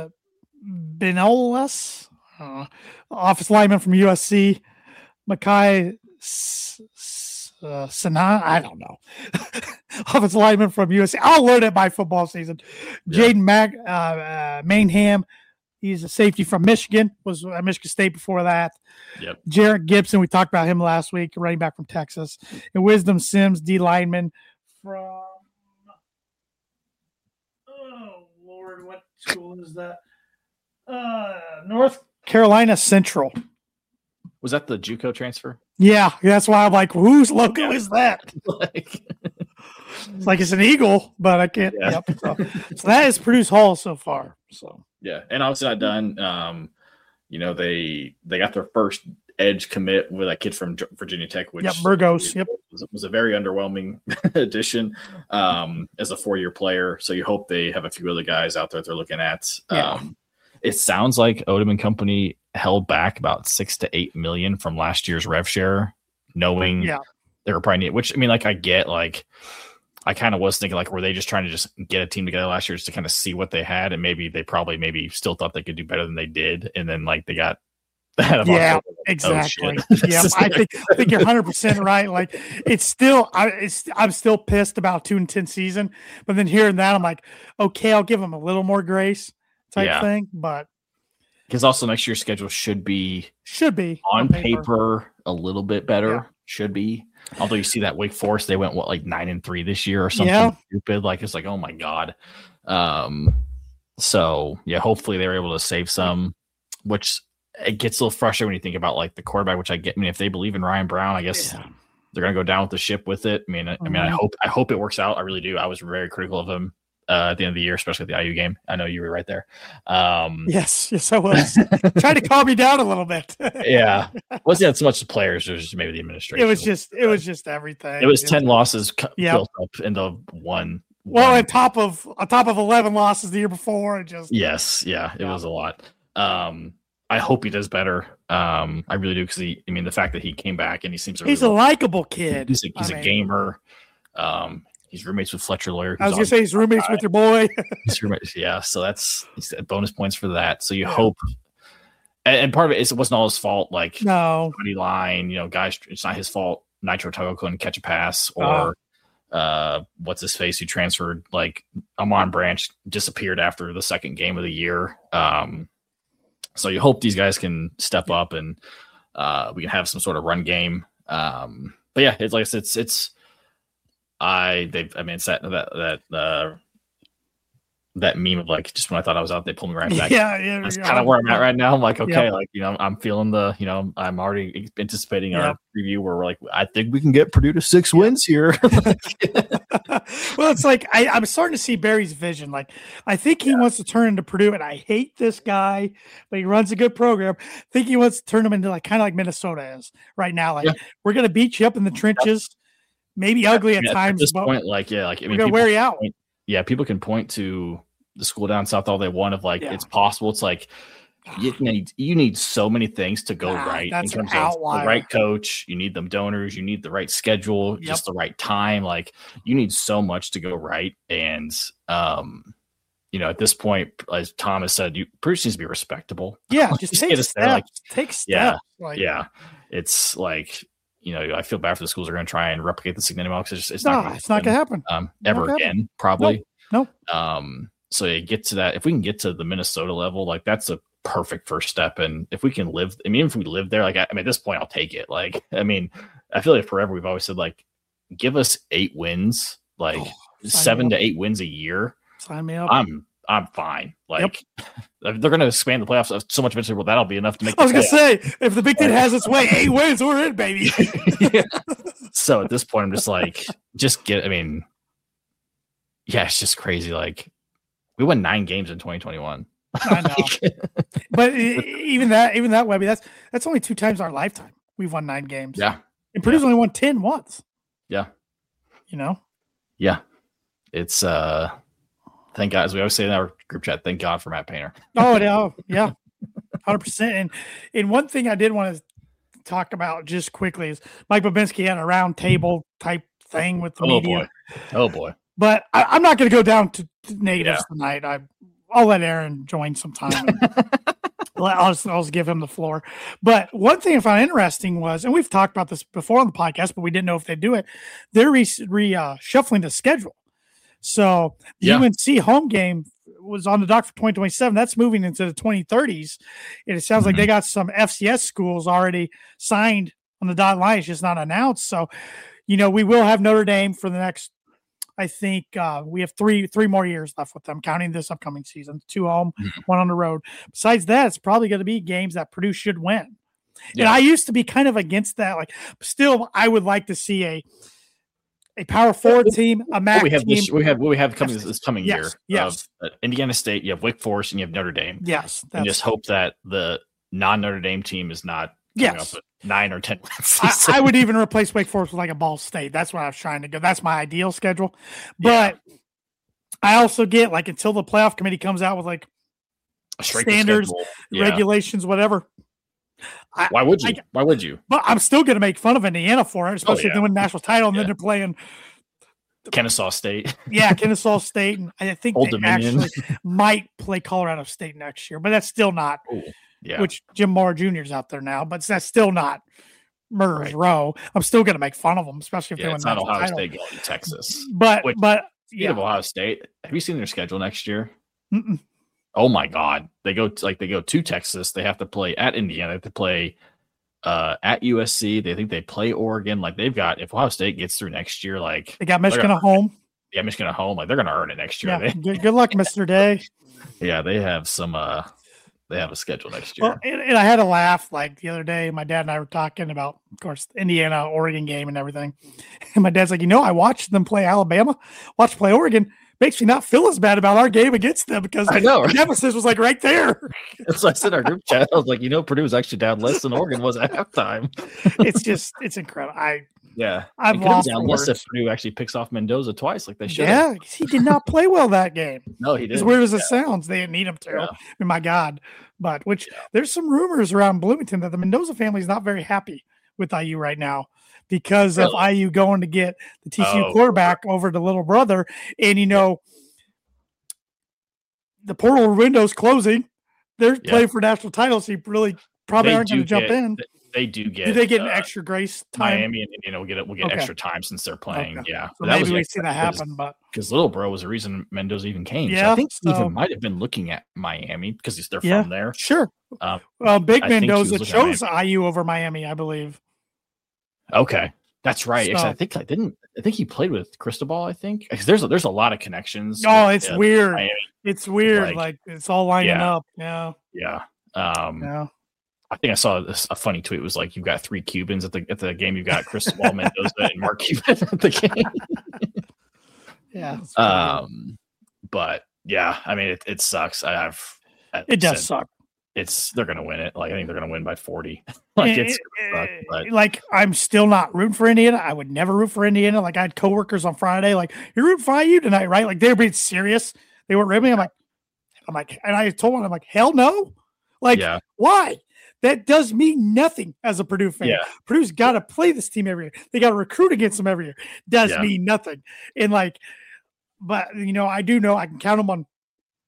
Benolas, office lineman from USC. Makai Sanan, I don't know. Offensive lineman from USC. I'll learn it by football season. Yeah. Jaden Mainham. He's a safety from Michigan, was at Michigan State before that. Yep. Jarrett Gibson, we talked about him last week, running back from Texas. And Wisdom Sims, D lineman from, oh, Lord, what school is that? North Carolina Central. Was that the JUCO transfer? Yeah, that's why I'm like, whose logo is that? It's like it's an eagle, but I can't. Yeah. Yep. So that is Purdue's haul so far. So yeah, and obviously not done. They got their first edge commit with a kid from Virginia Tech, which Burgos. Was a very underwhelming addition as a 4-year player. So you hope they have a few other guys out there that they're looking at. Yeah. It sounds like Odom and company held back about $6 to $8 million from last year's rev share, knowing they were probably which I mean, like I get like. I kind of was thinking like, were they just trying to just get a team together last year just to kind of see what they had? And maybe they probably still thought they could do better than they did. And then like they got, exactly. Yeah. I think you're 100% right. Like I'm still pissed about 2-10 season, but then hearing that, I'm like, okay, I'll give them a little more grace type thing. But because also next year's schedule should be on paper a little bit better. Yeah. Should be. Although you see that Wake Forest, they went 9-3 this year or something stupid. Like it's like, oh my God. So yeah, hopefully they were able to save some, which it gets a little frustrating when you think about like the quarterback, which I get. I mean, if they believe in Ryan Brown, I guess they're gonna go down with the ship with it. I hope it works out. I really do. I was very critical of him at the end of the year, especially at the IU game. I know you were right there. Yes, I was. Trying to calm me down a little bit. Yeah. Wasn't so much the players, it was just maybe the administration. It was just everything. It was 10 losses built up into one. Well, on top of 11 losses the year before. It was a lot. I hope he does better. I really do, because the fact that he came back and he seems he's a likable kid. He's a gamer. He's roommates with Fletcher Lawyer. I was gonna say he's roommates with your boy. He's roommates, yeah. So he's bonus points for that. So you hope, and part of it wasn't all his fault. Like money line, guys, it's not his fault. Nitro Togo couldn't catch a pass, or what's his face who transferred. Like Amon Branch disappeared after the second game of the year. So you hope these guys can step up and we can have some sort of run game. But yeah, it's like I said, it's. It's that meme of like, just when I thought I was out, they pulled me right back. Yeah. That's kind of where I'm at right now. I'm like, okay, I'm feeling I'm already anticipating our preview where we're like, I think we can get Purdue to 6 wins here. Well, it's like I'm starting to see Barry's vision. Like, I think he wants to turn into Purdue, and I hate this guy, but he runs a good program. I think he wants to turn them into like kind of like Minnesota is right now. Like, we're gonna beat you up in the trenches. Maybe ugly at times. At this point, we're gonna wear you out. People can point to the school down south all they want of like it's possible. It's like you need so many things to go right in terms of the right coach. You need them donors. You need the right schedule, just the right time. Like you need so much to go right. And at this point, as Thomas said, Purdue needs to be respectable. Yeah, just take steps. Take steps. It's like. I feel bad for the schools that are going to try and replicate the Signet model because it's not going to happen ever again, probably. Nope. So you get to that. If we can get to the Minnesota level, like that's a perfect first step. And if we can live, I mean, if we live there, like I mean, at this point, I'll take it. Like, I mean, I feel like forever we've always said like, give us 8 wins, like 7 to 8 wins a year. Sign me up. I'm fine. Like they're going to expand the playoffs so much eventually. Well, that'll be enough to make. I was going to say, if the Big Ten has its way, 8 wins, we're in, baby. Yeah. So at this point, I'm just like, I mean, yeah, it's just crazy. Like we won 9 games in 2021. I know, but even that, Webby, that's only 2 times our lifetime. We've won 9 games. Yeah, and Purdue's only won 10 once. Yeah, you know. Yeah, it's thank God, as we always say in our group chat, thank God for Matt Painter. Oh no, yeah, 100%. And one thing I did want to talk about just quickly is Mike Babinski had a round table type thing with the media. Oh boy. But I'm not going to go down to negatives tonight. I'll let Aaron join sometime. I'll just give him the floor. But one thing I found interesting was, and we've talked about this before on the podcast, but we didn't know if they'd do it. They're shuffling the schedule. So the UNC home game was on the dock for 2027. That's moving into the 2030s. And it sounds like they got some FCS schools already signed on the dotted line. It's just not announced. So, we will have Notre Dame for the next, I think we have three more years left with them, counting this upcoming season. 2 home, 1 on the road. Besides that, it's probably going to be games that Purdue should win. Yeah. And I used to be kind of against that. Like, still, I would like to see a power forward team, a MAC team. What we have coming this coming year. Yes. Indiana State, you have Wake Forest, and you have Notre Dame. Yes. And just hope that the non-Notre Dame team is not coming up with 9 or 10 wins. I would even replace Wake Forest with like a Ball State. That's what I was trying to go. That's my ideal schedule. But I also get like until the playoff committee comes out with like standards, regulations, whatever. Why would you? Why would you? But I'm still going to make fun of Indiana for it, especially if they win the national title and then they're playing Kennesaw State. Kennesaw State. And I think Old they Dominion. actually might play Colorado State next year, but that's still not. Which Jim Moore Jr. is out there now, but that's still not murderer's row. I'm still going to make fun of them, especially if they win the national title. It's not Ohio State going to Texas. But speaking of Ohio State, have you seen their schedule next year? Mm-mm. Oh my God. They go to Texas. They have to play at Indiana. They have to play at USC. They think they play Oregon. Like they've got, if Ohio State gets through next year, like they got Michigan at home. Yeah, Michigan at home. Like they're going to earn it next year. Yeah, good luck, Mr. Day. Yeah, they have some, they have a schedule next year. Well, and I had a laugh like the other day. My dad and I were talking about, of course, the Indiana Oregon game and everything. And my dad's like, I watched them play Alabama, watched play Oregon. Makes me not feel as bad about our game against them because I know, the nemesis was like right there. That's what I said in our group chat. I was like, Purdue was actually down less than Oregon was at halftime. It's incredible. I've lost down less if Purdue actually picks off Mendoza twice like they should. Yeah, he did not play well that game. No, he didn't. As weird as it sounds, they didn't need him to. Yeah. I mean, my God. But there's some rumors around Bloomington that the Mendoza family is not very happy with IU right now because of IU going to get the TCU quarterback over the little brother. And, the portal window's closing. They're playing for national titles, so you really probably aren't going to jump in. They do get. Do they get an extra grace time? Miami and Indiana will get extra time since they're playing. Okay. Yeah, so maybe we see that happen. But because Little Bro was the reason Mendoza even came. Yeah, so I think he even might have been looking at Miami because they're from there. Sure. Big Mendoza chose IU over Miami, I believe. Okay, that's right. So, I think he played with Cristobal. I think because there's a lot of connections. Oh, it's weird. Miami. It's weird. Like it's all lining up. Yeah. Yeah. I think I saw a funny tweet. It was like you've got 3 Cubans at the game. You've got Cristobal, Mendoza, and Mark Cuban at the game. Yeah. But yeah, I mean it sucks. It does suck. They're gonna win it. Like I think they're gonna win by 40. Like I'm still not rooting for Indiana. I would never root for Indiana. Like I had coworkers on Friday, like you're rooting for IU tonight, right? Like they were being serious. They weren't ribbing. I'm like, and I told them, I'm like, hell no. Like, why? That does mean nothing as a Purdue fan. Yeah. Purdue's got to play this team every year. They got to recruit against them every year. Does mean nothing. And but I do know I can count them on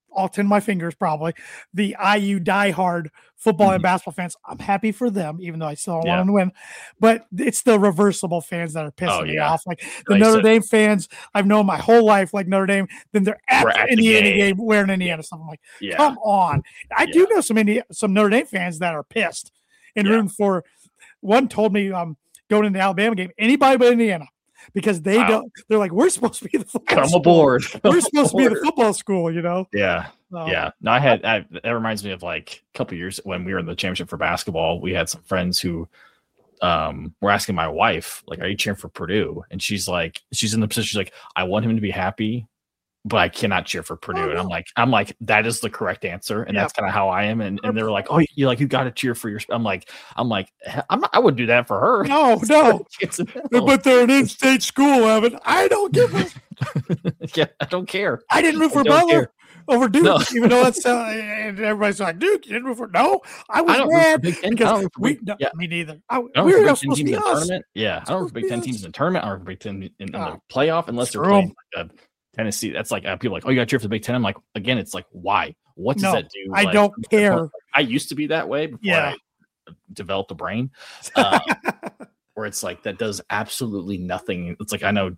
all 10 of my fingers probably, the IU diehard football and basketball fans. I'm happy for them, even though I still don't want them to win. But it's the reversible fans that are pissing me off. Like the Notre Dame fans I've known my whole life, like Notre Dame, then they're at the Indiana game wearing Indiana stuff. I'm like, come on. I do know some Notre Dame fans that are pissed and rooting for. One told me going into the Alabama game, anybody but Indiana. Because they don't, they're like, we're supposed to be the football school. Aboard. We're supposed to be the football school, you know? Yeah. Yeah. No, that reminds me of like a couple of years when we were in the championship for basketball. We had some friends who were asking my wife, like, are you cheering for Purdue? And she's like, she's in the position, she's like, I want him to be happy, but I cannot cheer for Purdue. And I'm like, that is the correct answer. And that's kind of how I am. And they were like, oh, you got to cheer for your, I'm like, I wouldn't do that for her. No. But they're an in-state school, Evan. I don't give a. Yeah, I don't care. I didn't root for Butler over Duke, even though that's, and everybody's like, Duke, you didn't root for, no, I was mad because me neither. We were supposed to be us. Yeah, I don't root for Big Ten teams in the tournament. I don't root for Big Ten in the playoff unless they're playing like a Tennessee. That's like people are like, oh, you got to cheer for the Big Ten. I'm like, again, it's like, why? What does that do? I don't care. I used to be that way before I developed a brain, where it's like that does absolutely nothing. It's like I know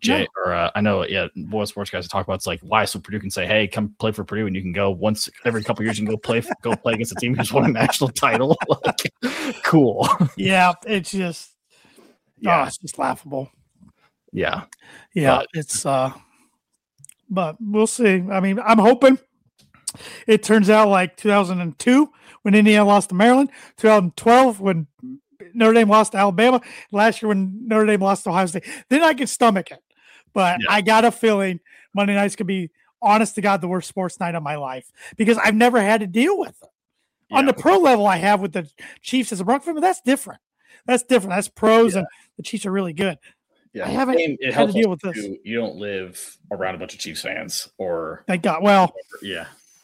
boy sports guys talk about. It's like why? So Purdue can say, hey, come play for Purdue, and you can go once every couple of years. You can go play against a team who's won a national title. Like, cool. Yeah, it's just it's just laughable. Yeah, it's but we'll see. I mean, I'm hoping it turns out like 2002 when Indiana lost to Maryland, 2012 when Notre Dame lost to Alabama, last year when Notre Dame lost to Ohio State. Then I can stomach it. But I got a feeling Monday nights could be, honest to God, the worst sports night of my life because I've never had to deal with it. Yeah. On the pro level, I have with the Chiefs as a Bronco fan, but that's different. That's pros, and the Chiefs are really good. Yeah, I haven't had to deal with this. You don't live around a bunch of Chiefs fans, or thank God. Well, yeah.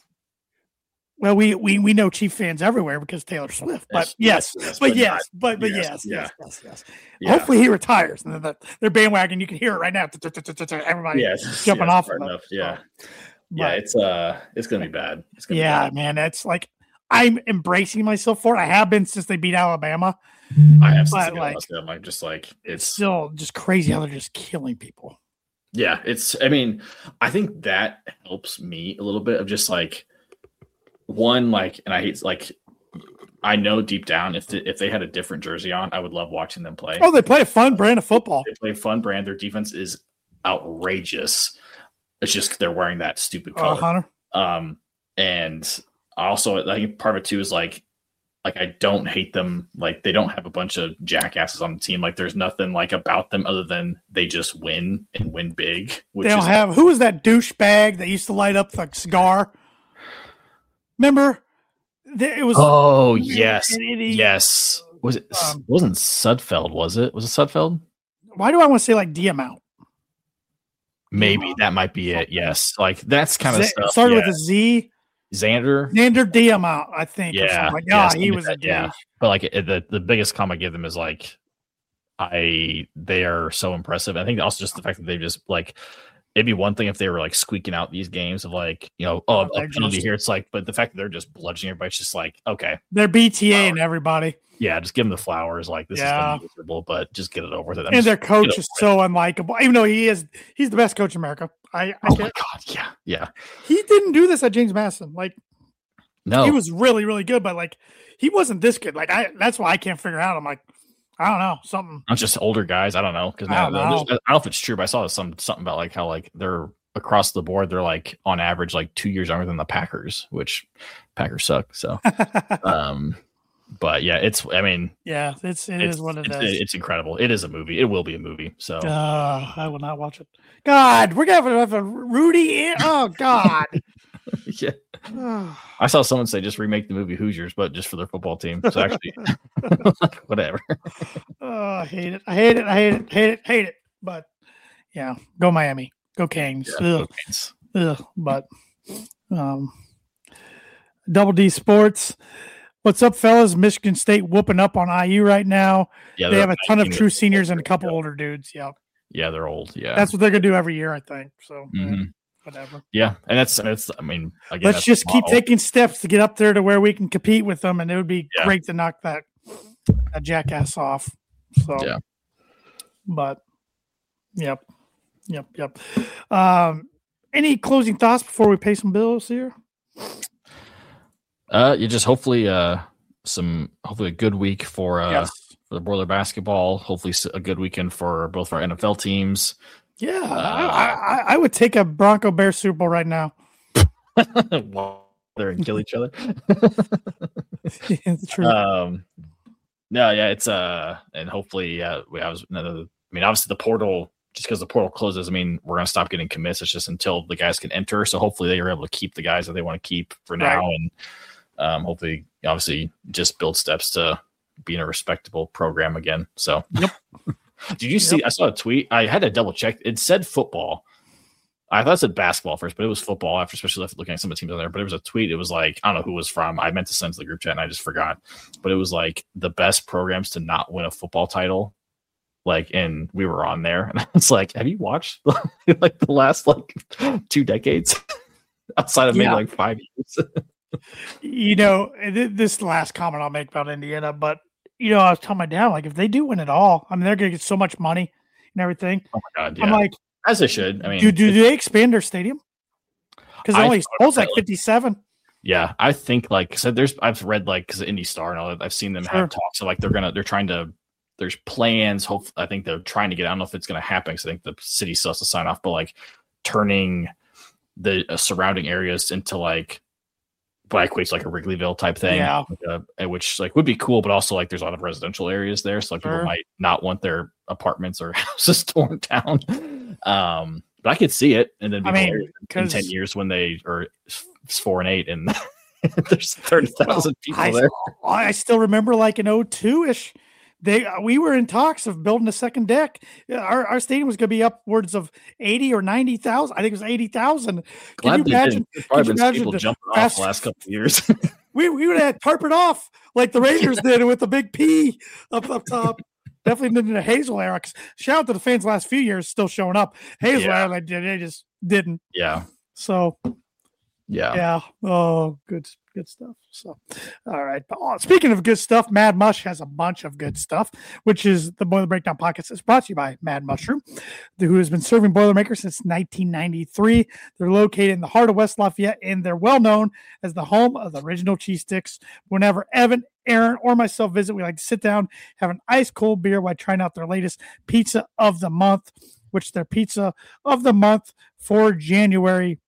Well, we know Chief fans everywhere because Taylor Swift. But yes. Hopefully he retires, and then their bandwagon. You can hear it right now. Everybody jumping off. Enough. Yeah, it's gonna be bad. It's gonna be bad. Man, that's like I'm embracing myself for it. I have been since they beat Alabama. I have, I'm just like it's still just crazy how they're just killing people. Yeah, I mean, I think that helps me a little bit of just like one, like, and I hate like I know deep down if they had a different jersey on, I would love watching them play. Oh, they play a fun brand of football. They play a fun brand. Their defense is outrageous. It's just they're wearing that stupid color. And also, I think part of it too is like I don't hate them. Like they don't have a bunch of jackasses on the team. Like there's nothing like about them other than they just win and win big. They don't have who was that douchebag that used to light up the cigar? Remember? It was yes. Was it wasn't Sudfeld, was it? Was it Sudfeld? Why do I want to say like Diamant? Maybe that might be it. Yes. Like that's kind of stuff. It started with a Z. Xander Diamant, I think. Yeah. He was a dude. Yeah. But like the biggest comment I give them is like they are so impressive. I think also just the fact that they just like it'd be one thing if they were like squeaking out these games of like, a penalty here. It's like, but the fact that they're just bludgeoning everybody, it's just like, okay. They're BTA and everybody. Yeah, just give them the flowers. Like this is miserable, but just get it over with it. And their coach is so unlikable, even though he's the best coach in America. Oh my God, yeah. He didn't do this at James Madison. Like, no, he was really, really good, but like he wasn't this good. Like that's why I can't figure out. I'm like, I don't know, something. Not just older guys. I don't know because I don't know if it's true, but I saw something about like how like they're across the board. They're like on average like 2 years younger than the Packers, which Packers suck. So, but yeah, it is what it is. It's incredible. It is a movie. It will be a movie. So I will not watch it. God, we're gonna have a Rudy in. Oh God. Yeah. I saw someone say just remake the movie Hoosiers, but just for their football team. So actually, whatever. I hate it. But yeah, go Miami, go Canes. Yeah, go Canes. But Double D Sports. What's up, fellas? Michigan State whooping up on IU right now. Yeah, they have a ton of true seniors and a couple older dudes. Yeah. Yeah, they're old. Yeah, that's what they're gonna do every year, I think. So. Mm-hmm. whatever. Yeah, and that's. I mean, again, let's just keep taking steps to get up there to where we can compete with them, and it would be great to knock that jackass off. So, yeah. But, yep. Any closing thoughts before we pay some bills here? You just hopefully a good week for the Boiler basketball. Hopefully a good weekend for both our NFL teams. Yeah, I would take a Bronco Bear Super Bowl right now. There and kill each other. It's true. No, yeah, it's and hopefully we have another. I mean, obviously the portal, just because the portal closes, I mean, we're gonna stop getting commits. It's just until the guys can enter. So hopefully they are able to keep the guys that they want to keep for now, and hopefully, obviously, just build steps to being a respectable program again. So, yep. Did you see? I saw a tweet. I had to double check. It said football. I thought it said basketball first, but it was football after, especially after looking at some of the teams on there. But it was a tweet. It was like, I don't know who it was from. I meant to send to the group chat and I just forgot. But it was like the best programs to not win a football title. Like, and we were on there. And I was like, have you watched like the last 2 decades outside of maybe 5 years? This last comment I'll make about Indiana, but I was telling my dad, like, if they do win it all, I mean, they're going to get so much money and everything. Oh my God. Yeah. I'm like, as they should. I mean, do they expand their stadium? Because it only holds like 57. Yeah, I think I've read because Indy Star and all that. I've seen them have talks. So there's plans. I think they're trying to get. I don't know if it's going to happen because I think the city still has to sign off. But turning the surrounding areas into what equates like a Wrigleyville type thing, which would be cool. But also there's a lot of residential areas there, so people might not want their apartments or houses torn down. But I could see it, and then in 10 years when they are 4-8 and there's 30,000 people there. I still remember in 02-ish, we were in talks of building a second deck. Our stadium was going to be upwards of 80 or 90,000. I think it was 80,000. Can you imagine? Probably been people jumping off the last couple of years. we would have carpet off like the Rangers did with the big P up top. Definitely in the Hazel era. Shout out to the fans the last few years still showing up. Hazel era, they just didn't. Yeah. So, yeah. Oh, good stuff. So, all right. Speaking of good stuff, Mad Mush has a bunch of good stuff, which is the Boiler Breakdown podcast. It's brought to you by Mad Mushroom, who has been serving Boilermakers since 1993. They're located in the heart of West Lafayette, and they're well known as the home of the original cheese sticks. Whenever Evan, Aaron, or myself visit, we like to sit down, have an ice cold beer while trying out their latest pizza of the month, which their pizza of the month for January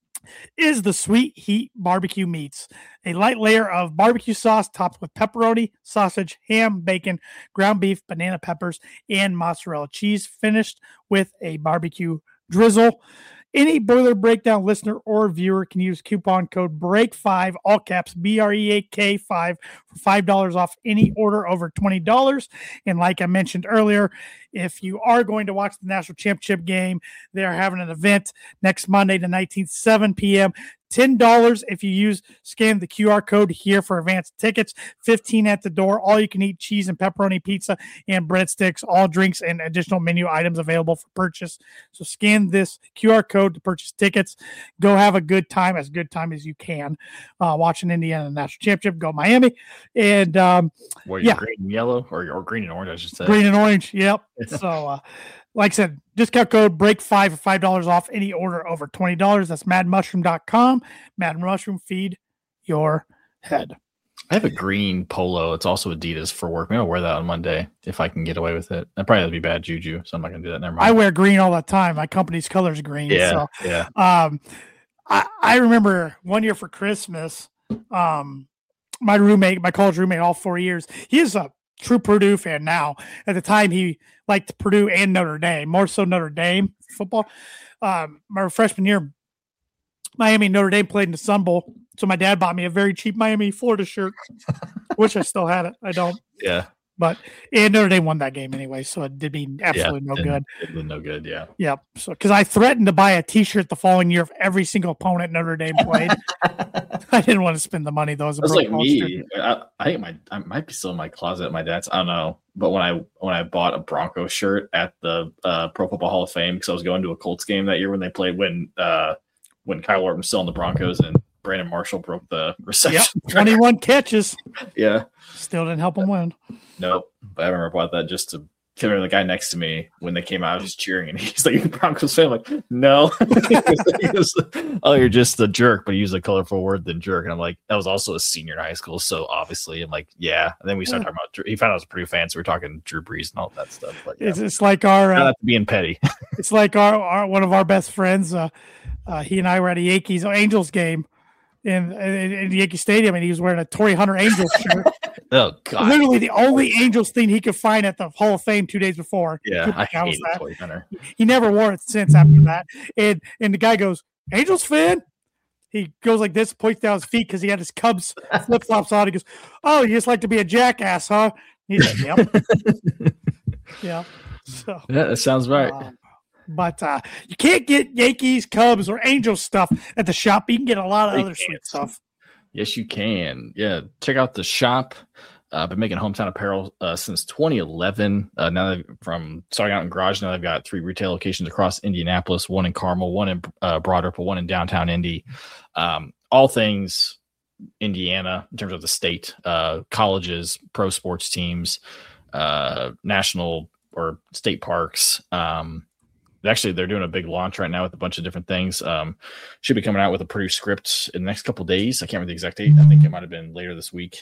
is the Sweet Heat Barbecue Meats, a light layer of barbecue sauce topped with pepperoni, sausage, ham, bacon, ground beef, banana peppers, and mozzarella cheese, finished with a barbecue drizzle. Any Boiler Breakdown listener or viewer can use coupon code BREAK5, all caps, BREAK5, for $5 off any order over $20. And like I mentioned earlier, if you are going to watch the national championship game, they're having an event next Monday, the 19th, 7 p.m. $10 if you scan the QR code here for advanced tickets, $15 at the door, all you can eat cheese and pepperoni pizza and breadsticks, all drinks and additional menu items available for purchase. So scan this QR code to purchase tickets. Go have a good time as you can watching Indiana National Championship. Go Miami. And green and yellow or green and orange, I should say. Green and orange. Yep. So like I said, discount code BREAK5 for $5 off any order over $20. That's madmushroom.com. Mad Mushroom, feed your head. I have a green polo. It's also Adidas for work. Maybe I'll wear that on Monday if I can get away with it. That probably would be bad juju, so I'm not going to do that. Never mind. I wear green all the time. My company's color is green. Yeah, so, I remember one year for Christmas, my college roommate, all 4 years, he is a true Purdue fan now. At the time, he liked Purdue and Notre Dame, more so Notre Dame football. My freshman year, Miami Notre Dame played in the Sun Bowl, so my dad bought me a very cheap Miami Florida shirt. Wish I still had it. I don't. Yeah. But Notre Dame won that game anyway, so it did me absolutely no good. It did no good, yeah. Yep. So because I threatened to buy a T-shirt the following year of every single opponent Notre Dame played. I didn't want to spend the money though. It was like me. I think I might be still in my closet at my dad's. I don't know. But when I bought a Broncos shirt at the Pro Football Hall of Fame because I was going to a Colts game that year when they played when Kyle Orton was still on the Broncos and Brandon Marshall broke the reception. Yep, 21 catches. Yeah. Still didn't help him win. Nope. But I remember about that just to the guy next to me when they came out, just cheering, and he's like, Broncos fan. I'm like, no. He was, oh, you're just a jerk, but he used a colorful word than jerk. And I'm like, that was also a senior in high school. So obviously, I'm like, yeah. And then we started talking about, he found out I was a Purdue fan. So we're talking Drew Brees and all that stuff. But yeah. It's like our, not being petty. It's like our one of our best friends. He and I were at a Yankees Angels game in Yankee Stadium, and he was wearing a Torrey Hunter Angels shirt. Oh God! Literally the only Angels thing he could find at the Hall of Fame 2 days before. Yeah, I hate Torrey Hunter. He never wore it since after that. And the guy goes, "Angels fan." He goes like this, points down his feet because he had his Cubs flip flops on. He goes, "Oh, you just like to be a jackass, huh?" He's like, "Yep, yeah." So yeah, that sounds right. But you can't get Yankees, Cubs, or Angels stuff at the shop. You can get a lot of other sweet stuff. Yes, you can. Yeah, check out the shop. Been making hometown apparel since 2011. Now from starting out in Garage, now they've got 3 retail locations across Indianapolis, 1 in Carmel, 1 in Broad Ripple, 1 in downtown Indy. All things Indiana in terms of the state, colleges, pro sports teams, national or state parks. Actually, they're doing a big launch right now with a bunch of different things. Should be coming out with a Purdue script in the next couple of days. I can't remember the exact date. I think it might have been later this week.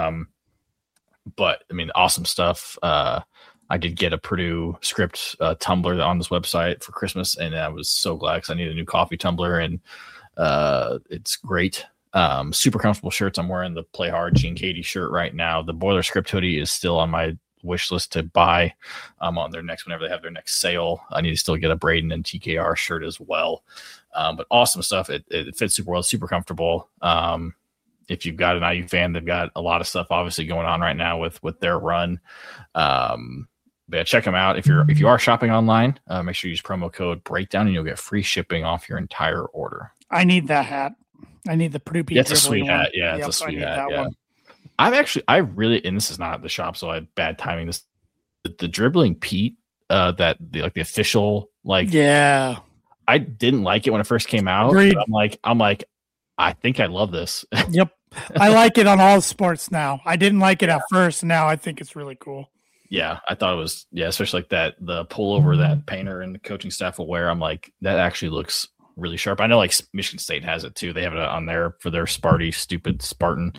But I mean, awesome stuff. I did get a Purdue script tumbler on this website for Christmas, and I was so glad because I need a new coffee tumbler, and it's great. Super comfortable shirts. I'm wearing the Play Hard Gene Katie shirt right now. The Boiler Script hoodie is still on my wish list to buy on their next, whenever they have their next sale. I need to still get a Braden and TKR shirt as well. But awesome stuff. It fits super well, super comfortable. If you've got an IU fan, they've got a lot of stuff obviously going on right now with their run. But yeah, check them out. If you are shopping online, make sure you use promo code Breakdown and you'll get free shipping off your entire order. I need that hat. I need the Purdue Pete. That's a sweet hat. Yeah, it's a sweet hat. Yeah. I really, and this is not at the shop, so I had bad timing. The dribbling Pete, the official, yeah, I didn't like it when it first came out. I'm like, I think I love this. Yep, I like it on all sports now. I didn't like it at first. Now I think it's really cool. Yeah, I thought it was especially like the pullover that Painter and the coaching staff will wear. I'm like, that actually looks really sharp. I know like Michigan State has it too. They have it on there for their stupid Spartan.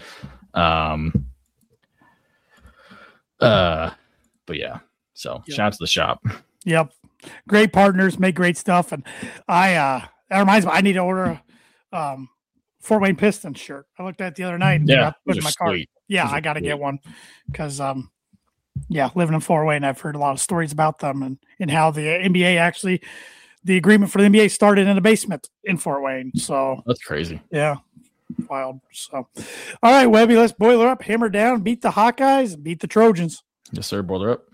But yeah, so shout out to the shop. Yep, great partners, make great stuff, and that reminds me, I need to order a Fort Wayne Pistons shirt. I looked at it the other night. And put in my car. Yeah, I got to get one because living in Fort Wayne, I've heard a lot of stories about them and how the NBA actually, the agreement for the NBA started in a basement in Fort Wayne. So that's crazy. Yeah. Wild. So, all right, Webby, let's boiler up, hammer down, beat the Hawkeyes, and beat the Trojans. Yes, sir. Boiler up.